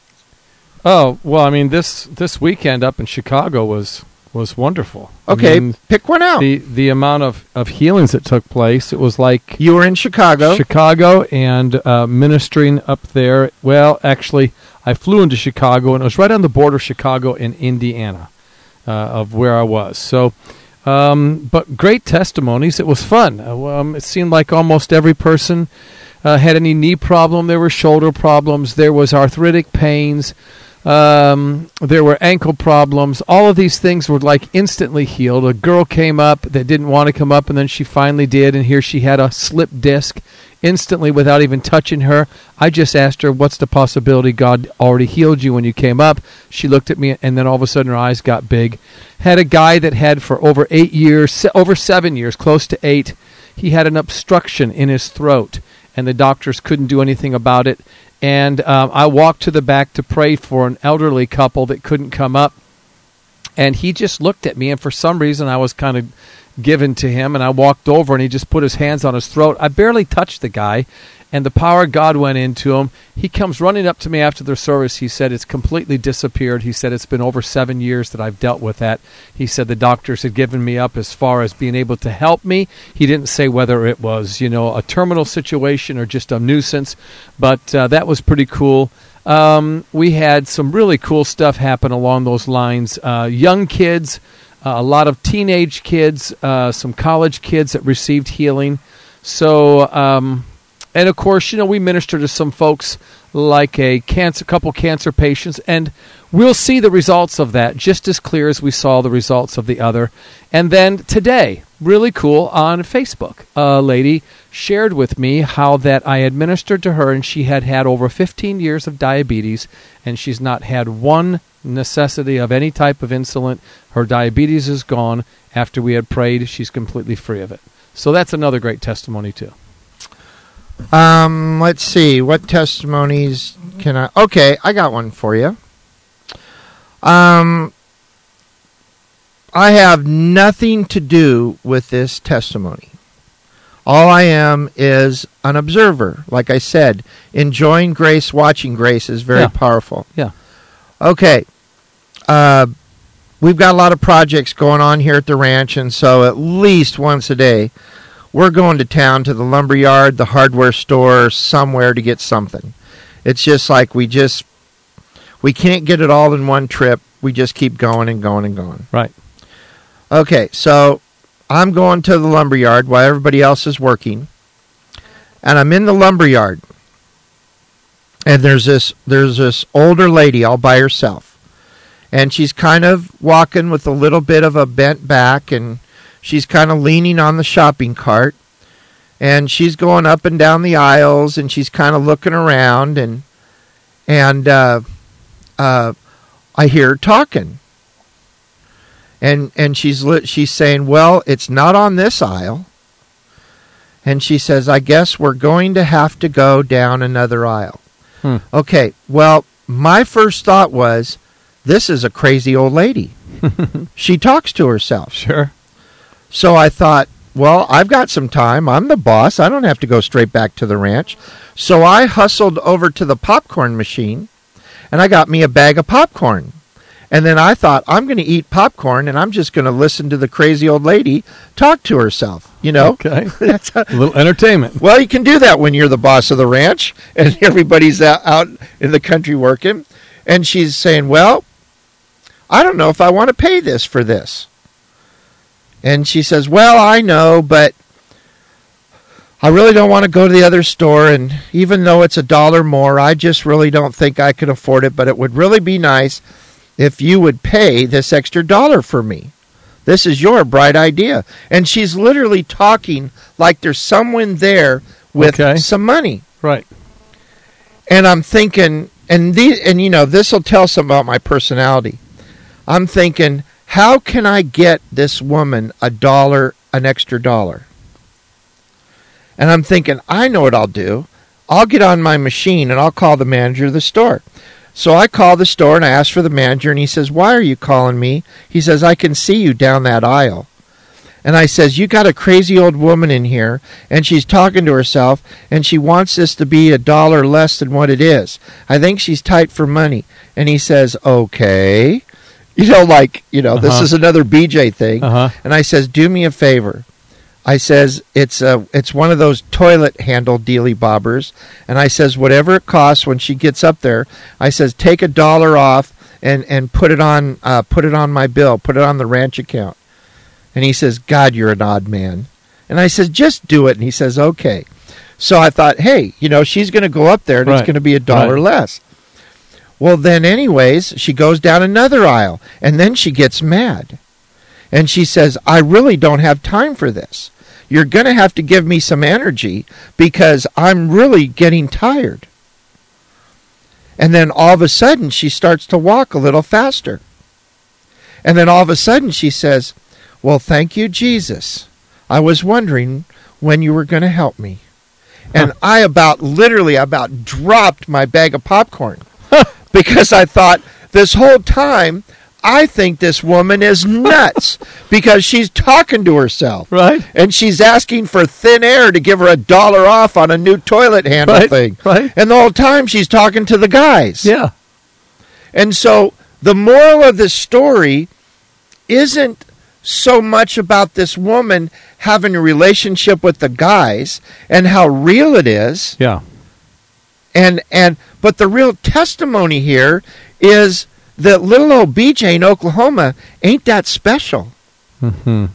Oh, well, I mean, this this weekend up in Chicago was was wonderful. Okay, I mean, pick one out. the the amount of, of healings that took place, it was like You were in Chicago. Chicago and uh, ministering up there. Well, actually, I flew into Chicago, and it was right on the border of Chicago and Indiana uh, of where I was. So, um, but great testimonies. It was fun. Uh, um, it seemed like almost every person uh, had any knee problem. There were shoulder problems. There was arthritic pains. Um, there were ankle problems. All of these things were like instantly healed. A girl came up that didn't want to come up, and then she finally did, and here she had a slip disc instantly without even touching her. I just asked her, what's the possibility God already healed you when you came up? She looked at me, and then all of a sudden her eyes got big. Had a guy that had for over eight years, se- over seven years, close to eight, he had an obstruction in his throat, and the doctors couldn't do anything about it. And um, I walked to the back to pray for an elderly couple that couldn't come up. And he just looked at me, and for some reason I was kind of given to him, and I walked over, and he just put his hands on his throat. I barely touched the guy, and the power of God went into him. He comes running up to me after the service. He said, it's completely disappeared. He said, it's been over seven years that I've dealt with that. He said the doctors had given me up as far as being able to help me. He didn't say whether it was, you know, a terminal situation or just a nuisance, but uh, that was pretty cool. Um, we had some really cool stuff happen along those lines. Uh, young kids, uh, a lot of teenage kids, uh, some college kids that received healing. So, um, and of course, you know, we minister to some folks like a cancer, couple cancer patients, and we'll see the results of that just as clear as we saw the results of the other. And then today, really cool, on Facebook, a lady shared with me how that I administered to her, and she had had over fifteen years of diabetes, and she's not had one necessity of any type of insulin. Her diabetes is gone. After we had prayed, she's completely free of it. So that's another great testimony too. Um, let's see. What testimonies can I... Okay, I got one for you. Um, I have nothing to do with this testimony. All I am is an observer. Like I said, enjoying grace, watching grace is very Yeah. powerful. Yeah. Okay. Uh, we've got a lot of projects going on here at the ranch, and so at least once a day, we're going to town to the lumber yard, the hardware store, somewhere to get something. It's just like we just, we can't get it all in one trip. We just keep going and going and going. Right. Okay, so I'm going to the lumber yard while everybody else is working, and I'm in the lumber yard, and there's this there's this older lady all by herself, and she's kind of walking with a little bit of a bent back, and she's kind of leaning on the shopping cart, and she's going up and down the aisles, and she's kind of looking around, and and uh, uh, I hear her talking. And and she's li- she's saying, well, it's not on this aisle. And she says, I guess we're going to have to go down another aisle. Hmm. Okay, well, my first thought was, this is a crazy old lady. She talks to herself. Sure. So I thought, well, I've got some time. I'm the boss. I don't have to go straight back to the ranch. So I hustled over to the popcorn machine, and I got me a bag of popcorn. And then I thought, I'm going to eat popcorn, and I'm just going to listen to the crazy old lady talk to herself. You know? Okay. That's how, A little entertainment. well, you can do that when you're the boss of the ranch, and everybody's out, out in the country working. And she's saying, well, I don't know if I want to pay this for this. And she says, well, I know, but I really don't want to go to the other store, and even though it's a dollar more, I just really don't think I could afford it, but it would really be nice if you would pay this extra dollar for me. This is your bright idea. And she's literally talking like there's someone there with Okay. some money. Right. And I'm thinking, and the, and you know, this will tell something about my personality. I'm thinking, how can I get this woman a dollar, an extra dollar? And I'm thinking, I know what I'll do. I'll get on my machine and I'll call the manager of the store. So I call the store and I ask for the manager, and he says, why are you calling me? He says, I can see you down that aisle. And I says, you got a crazy old woman in here, and she's talking to herself, and she wants this to be a dollar less than what it is. I think she's tight for money. And he says, okay. You know, like, you know, this Uh-huh. is another B J thing. Uh-huh. And I says, do me a favor. I says, it's a, it's one of those toilet handle dealy bobbers. And I says, whatever it costs when she gets up there, I says, take a dollar off and, and put it on uh, put it on my bill, put it on the ranch account. And he says, God, you're an odd man. And I says, just do it. And he says, okay. So I thought, hey, you know, she's going to go up there and Right. it's going to be a dollar Right. less. Well, then anyways, she goes down another aisle, and then she gets mad. And she says, I really don't have time for this. You're going to have to give me some energy because I'm really getting tired. And then all of a sudden, she starts to walk a little faster. And then all of a sudden, she says, well, thank you, Jesus. I was wondering when you were going to help me. And Huh. I about, literally, about dropped my bag of popcorn. Because I thought, this whole time, I think this woman is nuts because she's talking to herself. Right. And she's asking for thin air to give her a dollar off on a new toilet handle Right. thing. Right. And the whole time she's talking to the guys. Yeah. And so the moral of this story isn't so much about this woman having a relationship with the guys and how real it is. Yeah. And and but the real testimony here is that little old B J in Oklahoma ain't that special. Mm-hmm.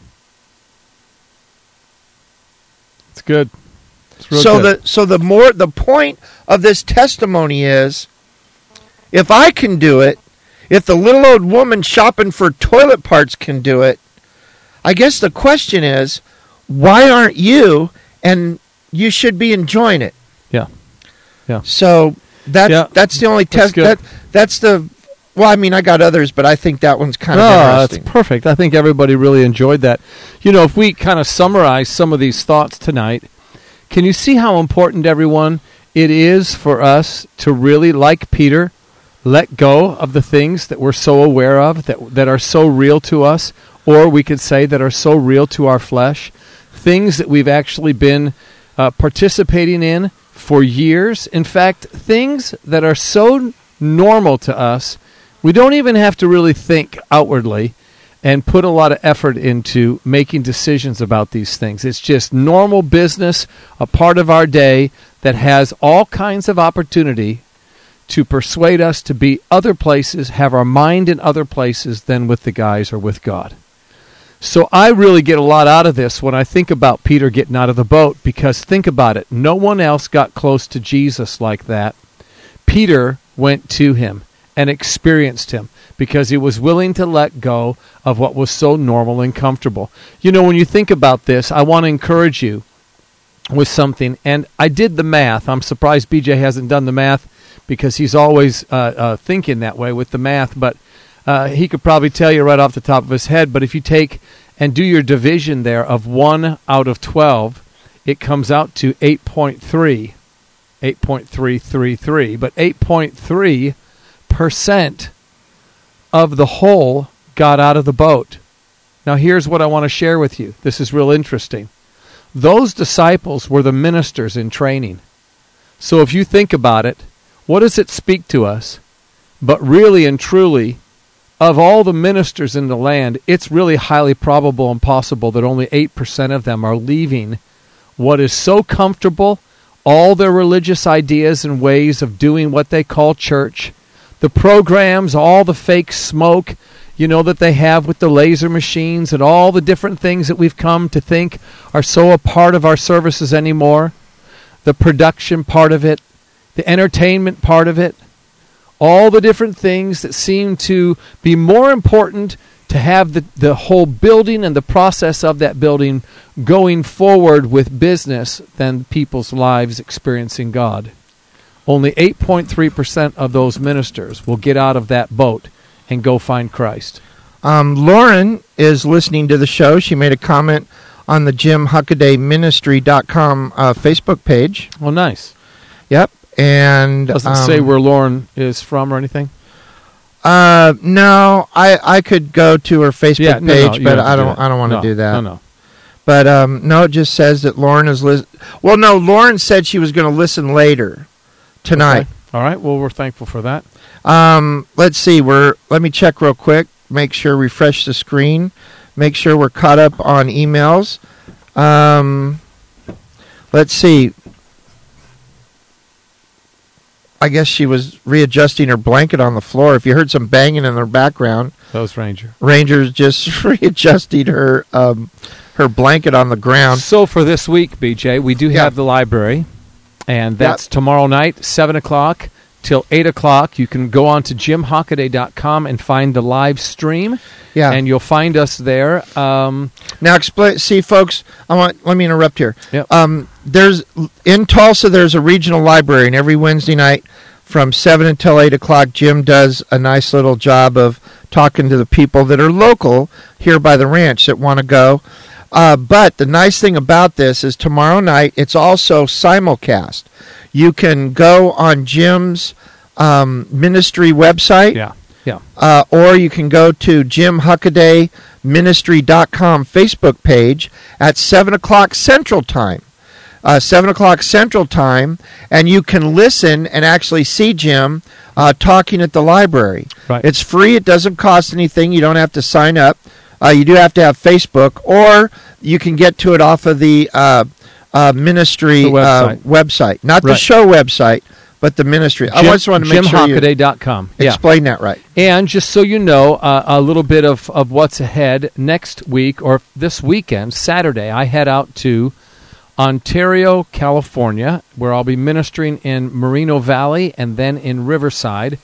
It's good. It's real So good. the so the more the point of this testimony is, if I can do it, If the little old woman shopping for toilet parts can do it, I guess the question is, why aren't you? And you should be enjoying it. Yeah. Yeah. So that's yeah. that's the only test. That's That that's the. Well, I mean, I got others, but I think that one's kind of oh, interesting. That's perfect. I think everybody really enjoyed that. You know, if we kind of summarize some of these thoughts tonight, can you see how important, everyone, it is for us to really, like Peter, let go of the things that we're so aware of, that that are so real to us, or we could say that are so real to our flesh, things that we've actually been uh, participating in for years. In fact, things that are so normal to us, we don't even have to really think outwardly and put a lot of effort into making decisions about these things. It's just normal business, a part of our day that has all kinds of opportunity to persuade us to be other places, have our mind in other places than with the guys or with God. So I really get a lot out of this when I think about Peter getting out of the boat, because think about it. No one else got close to Jesus like that. Peter went to him and experienced him because he was willing to let go of what was so normal and comfortable. You know, when you think about this, I want to encourage you with something. And I did the math. I'm surprised B J hasn't done the math because he's always uh, uh, thinking that way with the math. But uh, he could probably tell you right off the top of his head. But if you take and do your division there of one out of twelve, it comes out to eight point three. eight point three three three. But eight point three percent of the whole got out of the boat. Now here's what I want to share with you. This is real interesting. Those disciples were the ministers in training. So if you think about it, what does it speak to us? But really and truly, of all the ministers in the land, it's really highly probable and possible that only eight percent of them are leaving what is so comfortable, all their religious ideas and ways of doing what they call church, the programs, all the fake smoke, you know, that they have with the laser machines and all the different things that we've come to think are so a part of our services anymore, the production part of it, the entertainment part of it, all the different things that seem to be more important to have the, the whole building and the process of that building going forward with business than people's lives experiencing God. Only eight point three percent of those ministers will get out of that boat and go find Christ. Um, Lauren is listening to the show. She made a comment on the Jim Huckaday Ministry dot com uh, Facebook page. Oh, nice. Yep. And doesn't um, say where Lauren is from or anything? Uh, no, I, I could go to her Facebook yeah, no, page, no, but don't I do don't that. I don't want to no, do that. No, no. But um, no, it just says that Lauren is lis- Well, no, Lauren said she was going to listen later tonight. Okay. All right. Well, we're thankful for that. Um, let's see. We're let me check real quick. Make sure refresh the screen. Make sure we're caught up on emails. Um, let's see. I guess she was readjusting her blanket on the floor. If you heard some banging in the background, that was Ranger. Ranger's just readjusting her um, her blanket on the ground. So for this week, B J, we do Yeah. have the library, and that's Yep. tomorrow night, seven o'clock till eight o'clock. You can go on to jim hockaday dot com and find the live stream, Yeah. and you'll find us there. Um, Now explain. See, folks, I want. Let me interrupt here. Yep. Um, there's in Tulsa. There's a regional library, and every Wednesday night from seven until eight o'clock, Jim does a nice little job of talking to the people that are local here by the ranch that want to go. Uh, but the nice thing about this is tomorrow night it's also simulcast. You can go on Jim's um, ministry website. yeah, yeah. Uh, or you can go to Jim Huckaday Ministry dot com Facebook page at seven o'clock Central Time. Uh, seven o'clock Central Time, and you can listen and actually see Jim uh, talking at the library. Right. It's free. It doesn't cost anything. You don't have to sign up. Uh, you do have to have Facebook, or you can get to it off of the uh, uh, ministry The website. Uh, website. Not the Right. show website, but the ministry. I Jim, just want to make jim sure you hockaday dot com. Yeah. explain that right. And just so you know, uh, a little bit of, of what's ahead next week or this weekend, Saturday, I head out to Ontario, California, where I'll be ministering in Moreno Valley and then in Riverside.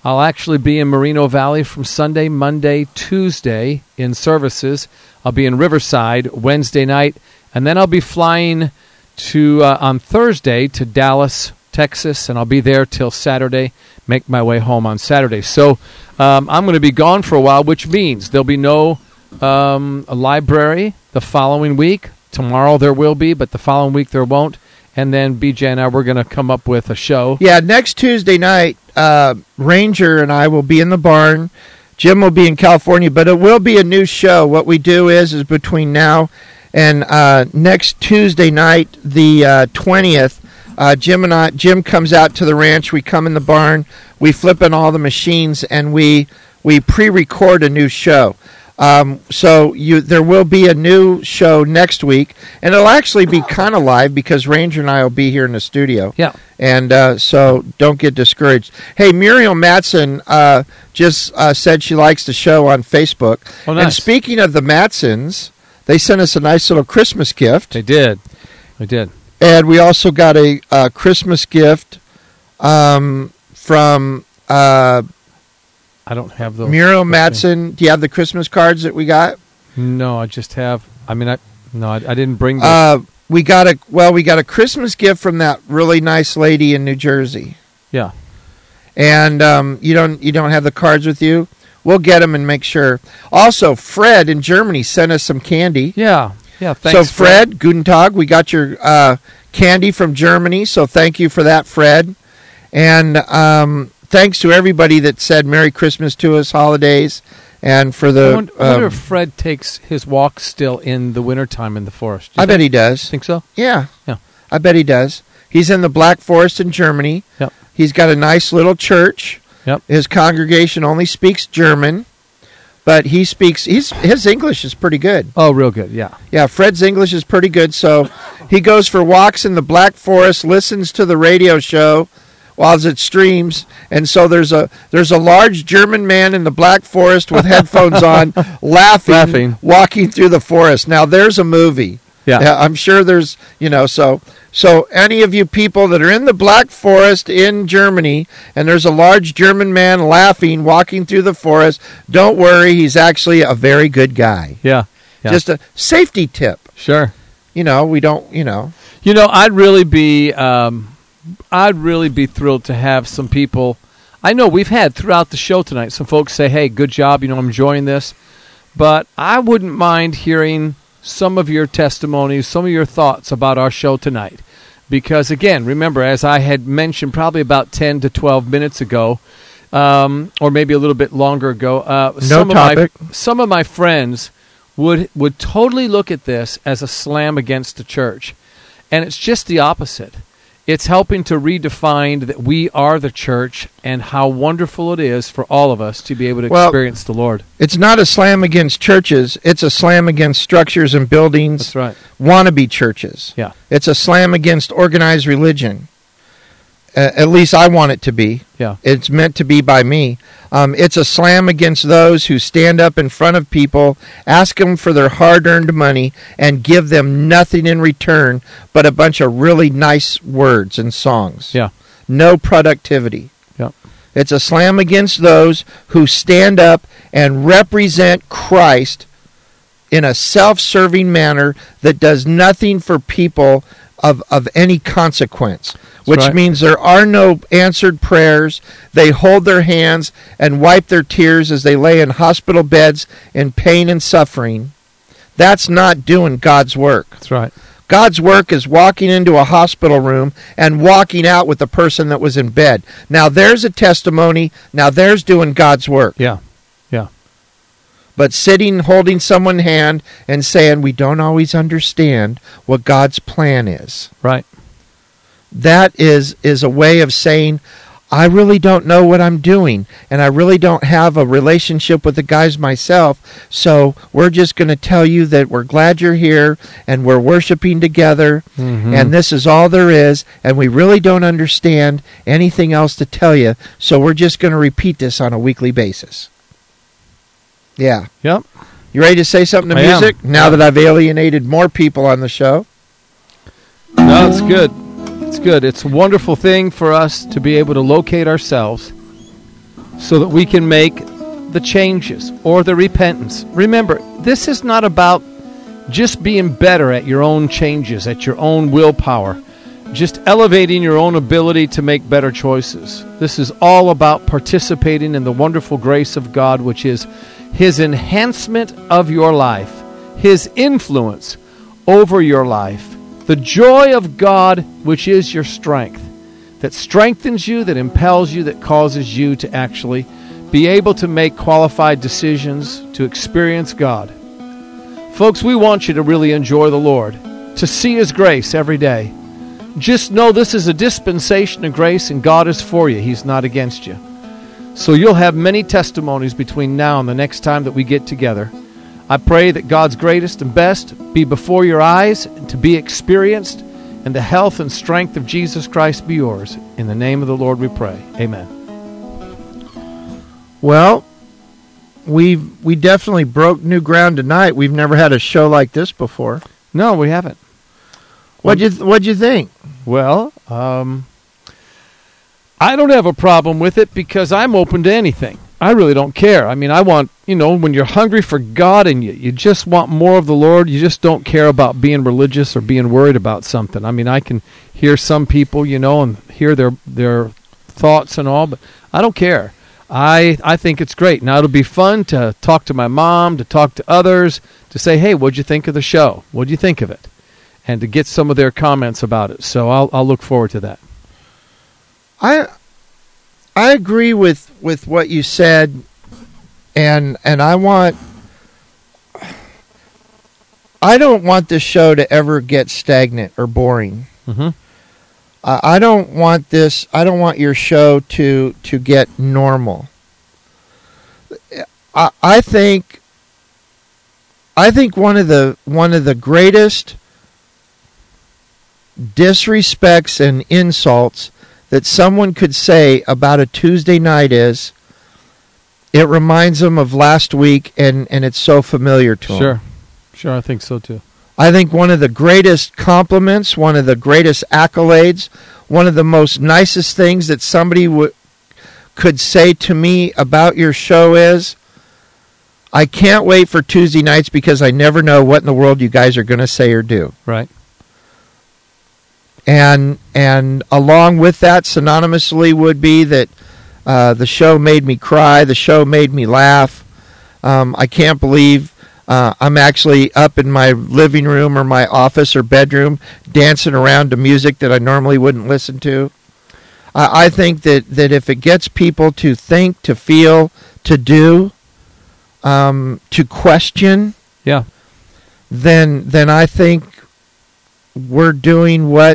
I'll actually be in Moreno Valley from Sunday, Monday, Tuesday in services. I'll be in Riverside Wednesday night, and then I'll be flying to uh, on Thursday to Dallas, Texas, and I'll be there till Saturday, make my way home on Saturday. So um, I'm going to be gone for a while, which means there'll be no um, a library the following week. Tomorrow there will be, but the following week there won't. And then B J and I, we're going to come up with a show. Yeah, next Tuesday night, uh, Ranger and I will be in the barn. Jim will be in California, but it will be a new show. What we do is, is between now and uh, next Tuesday night, the uh, twentieth, uh, Jim and I, Jim comes out to the ranch. We come in the barn. We flip in all the machines, and we we pre-record a new show. Um, so you, there will be a new show next week, and it'll actually be kind of live because Ranger and I will be here in the studio. Yeah. And uh, so don't get discouraged. Hey, Muriel Matson uh, just uh, said she likes the show on Facebook. Oh, nice. And speaking of the Matsons, they sent us a nice little Christmas gift. They did. They did. And we also got a, a Christmas gift um, from... Uh, I don't have those. Muriel Matson. Do you have the Christmas cards that we got? No, I just have. I mean, I no, I, I didn't bring. Those. Uh, we got a well, we got a Christmas gift from that really nice lady in New Jersey. Yeah. And um, you don't you don't have the cards with you? We'll get them and make sure. Also, Fred in Germany sent us some candy. Yeah. Yeah. Thanks, so Fred, Fred, guten Tag. We got your uh, candy from Germany. So thank you for that, Fred. And um, thanks to everybody that said Merry Christmas to us, holidays, and for the... I wonder, I wonder um, if Fred takes his walk still in the wintertime in the forest. I bet he does. Think so? Yeah. Yeah. I bet he does. He's in the Black Forest in Germany. Yep. He's got a nice little church. Yep. His congregation only speaks German, but he speaks... He's, his English is pretty good. Oh, real good, yeah. Yeah, Fred's English is pretty good, so he goes for walks in the Black Forest, listens to the radio show while it streams, and so there's a there's a large German man in the Black Forest with headphones on, laughing, Laughing. walking through the forest. Now there's a movie. Yeah. yeah, I'm sure there's you know so so any of you people that are in the Black Forest in Germany, and there's a large German man laughing, walking through the forest. Don't worry, he's actually a very good guy. Yeah. yeah. Just a safety tip. Sure. You know, we don't. You know. You know, I'd really be. Um, I'd really be thrilled to have some people. I know we've had throughout the show tonight some folks say, hey, good job, you know, I'm enjoying this. But I wouldn't mind hearing some of your testimonies, some of your thoughts about our show tonight. Because, again, remember, as I had mentioned probably about ten to twelve minutes ago, um, or maybe a little bit longer ago, uh, no some, topic. Of my, some of my friends would would totally look at this as a slam against the church. And it's just the opposite. It's helping to redefine that we are the church and how wonderful it is for all of us to be able to well, experience the Lord. It's not a slam against churches. It's a slam against structures and buildings. That's right. Wannabe churches. Yeah. It's a slam against organized religion. Uh, at least I want it to be. Yeah. It's meant to be by me. Um, it's a slam against those who stand up in front of people, ask them for their hard-earned money, and give them nothing in return but a bunch of really nice words and songs. Yeah. No productivity. Yeah. It's a slam against those who stand up and represent Christ in a self-serving manner that does nothing for people of, of any consequence. Which right. means there are no answered prayers. They hold their hands and wipe their tears as they lay in hospital beds in pain and suffering. That's not doing God's work. That's right. God's work is walking into a hospital room and walking out with the person that was in bed. Now there's a testimony. Now there's doing God's work. Yeah. Yeah. But sitting, holding someone's hand and saying, we don't always understand what God's plan is. Right. That is is a way of saying, I really don't know what I'm doing, and I really don't have a relationship with the guys myself, so we're just going to tell you that we're glad you're here, and we're worshiping together, mm-hmm. and this is all there is, and we really don't understand anything else to tell you, so we're just going to repeat this on a weekly basis. Yeah. Yep. You ready to say something to I music? am. Now yeah. that I've alienated more people on the show. No, it's good. It's good. It's a wonderful thing for us to be able to locate ourselves, so that we can make the changes or the repentance. Remember, this is not about just being better at your own changes, at your own willpower, just elevating your own ability to make better choices. This is all about participating in the wonderful grace of God, which is His enhancement of your life, His influence over your life, the joy of God, which is your strength, that strengthens you, that impels you, that causes you to actually be able to make qualified decisions, to experience God. Folks, we want you to really enjoy the Lord, to see His grace every day. Just know this is a dispensation of grace, and God is for you. He's not against you. So you'll have many testimonies between now and the next time that we get together. I pray that God's greatest and best be before your eyes, and to be experienced, and the health and strength of Jesus Christ be yours. In the name of the Lord we pray. Amen. Well, we we definitely broke new ground tonight. We've never had a show like this before. No, we haven't. What'd you th- What'd you think? Well, um, I don't have a problem with it because I'm open to anything. I really don't care. I mean, I want, you know, when you're hungry for God and you, you just want more of the Lord, you just don't care about being religious or being worried about something. I mean, I can hear some people, you know, and hear their their thoughts and all, but I don't care. I I think it's great. Now, it'll be fun to talk to my mom, to talk to others, to say, hey, what'd you think of the show? What'd you think of it? And to get some of their comments about it. So I'll I'll look forward to that. I I agree with, with what you said, and and I want I don't want this show to ever get stagnant or boring. Mm-hmm. Uh, I don't want this. I don't want your show to to get normal. I I think I think one of the one of the greatest disrespects and insults that someone could say about a Tuesday night is, it reminds them of last week, and, and it's so familiar to them. Sure. Sure, I think so too. I think one of the greatest compliments, one of the greatest accolades, one of the most nicest things that somebody w- could say to me about your show is, I can't wait for Tuesday nights because I never know what in the world you guys are going to say or do. Right. And and along with that, synonymously would be that uh, the show made me cry. The show made me laugh. Um, I can't believe uh, I'm actually up in my living room or my office or bedroom dancing around to music that I normally wouldn't listen to. I, I think that, that if it gets people to think, to feel, to do, um, to question, yeah, then then I think we're doing what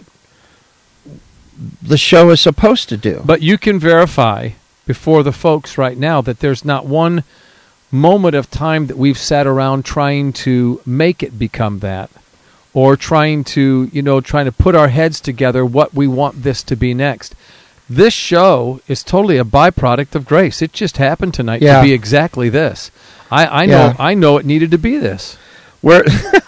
the show is supposed to do. But you can verify before the folks right now that there's not one moment of time that we've sat around trying to make it become that, or trying to, you know, trying to put our heads together what we want this to be next. This show is totally a byproduct of grace. It just happened tonight yeah. to be exactly this. I, I know yeah. I know it needed to be this. Where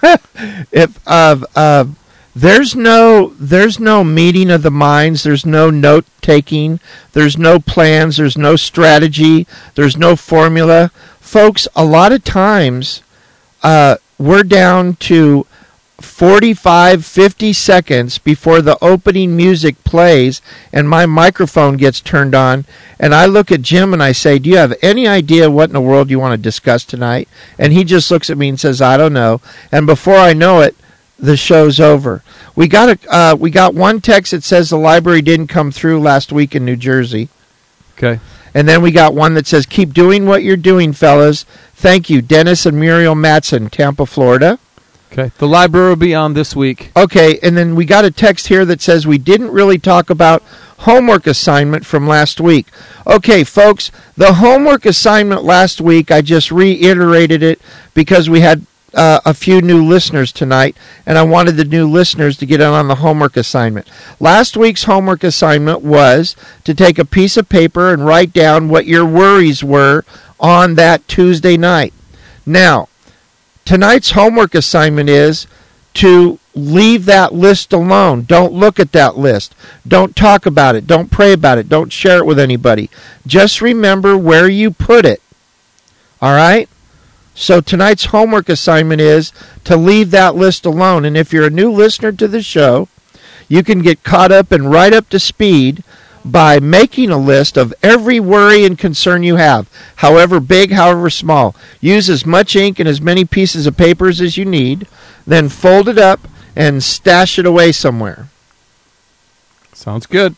if uh, uh, There's no there's no meeting of the minds. There's no note taking. There's no plans. There's no strategy. There's no formula. Folks, a lot of times uh, we're down to forty-five, fifty seconds before the opening music plays and my microphone gets turned on. And I look at Jim and I say, do you have any idea what in the world you want to discuss tonight? And he just looks at me and says, I don't know. And before I know it, the show's over. We got a uh, we got one text that says the library didn't come through last week in New Jersey. Okay. And then we got one that says, keep doing what you're doing, fellas. Thank you, Dennis and Muriel Matson, Tampa, Florida. Okay. The library will be on this week. Okay, and then we got a text here that says we didn't really talk about homework assignment from last week. Okay, folks, the homework assignment last week, I just reiterated it because we had Uh, a few new listeners tonight, and I wanted the new listeners to get in on the homework assignment. Last week's homework assignment was to take a piece of paper and write down what your worries were on that Tuesday night. Now, tonight's homework assignment is to leave that list alone. Don't look at that list. Don't talk about it. Don't pray about it. Don't share it with anybody. Just remember where you put it. All right? So tonight's homework assignment is to leave that list alone. And if you're a new listener to the show, you can get caught up and right up to speed by making a list of every worry and concern you have, however big, however small. Use as much ink and as many pieces of papers as you need, then fold it up and stash it away somewhere. Sounds good.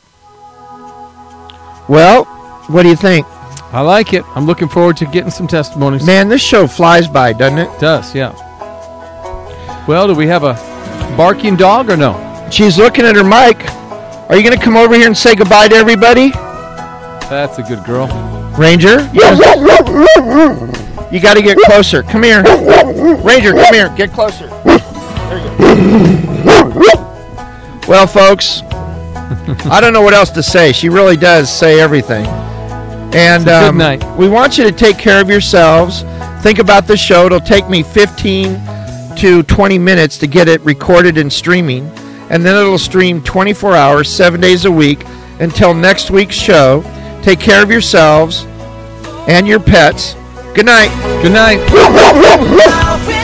Well, what do you think? I like it. I'm looking forward to getting some testimonies. Man, this show flies by, doesn't it? It does, yeah. Well, do we have a barking dog or no? She's looking at her mic. Are you going to come over here and say goodbye to everybody? That's a good girl. Ranger? Yes. You got to get closer. Come here. Ranger, come here. Get closer. There you go. Well, folks, I don't know what else to say. She really does say everything. And um, good night. We want you to take care of yourselves. Think about the show. It'll take me fifteen to twenty minutes to get it recorded and streaming. And then it'll stream twenty-four hours, seven days a week until next week's show. Take care of yourselves and your pets. Good night. Good night.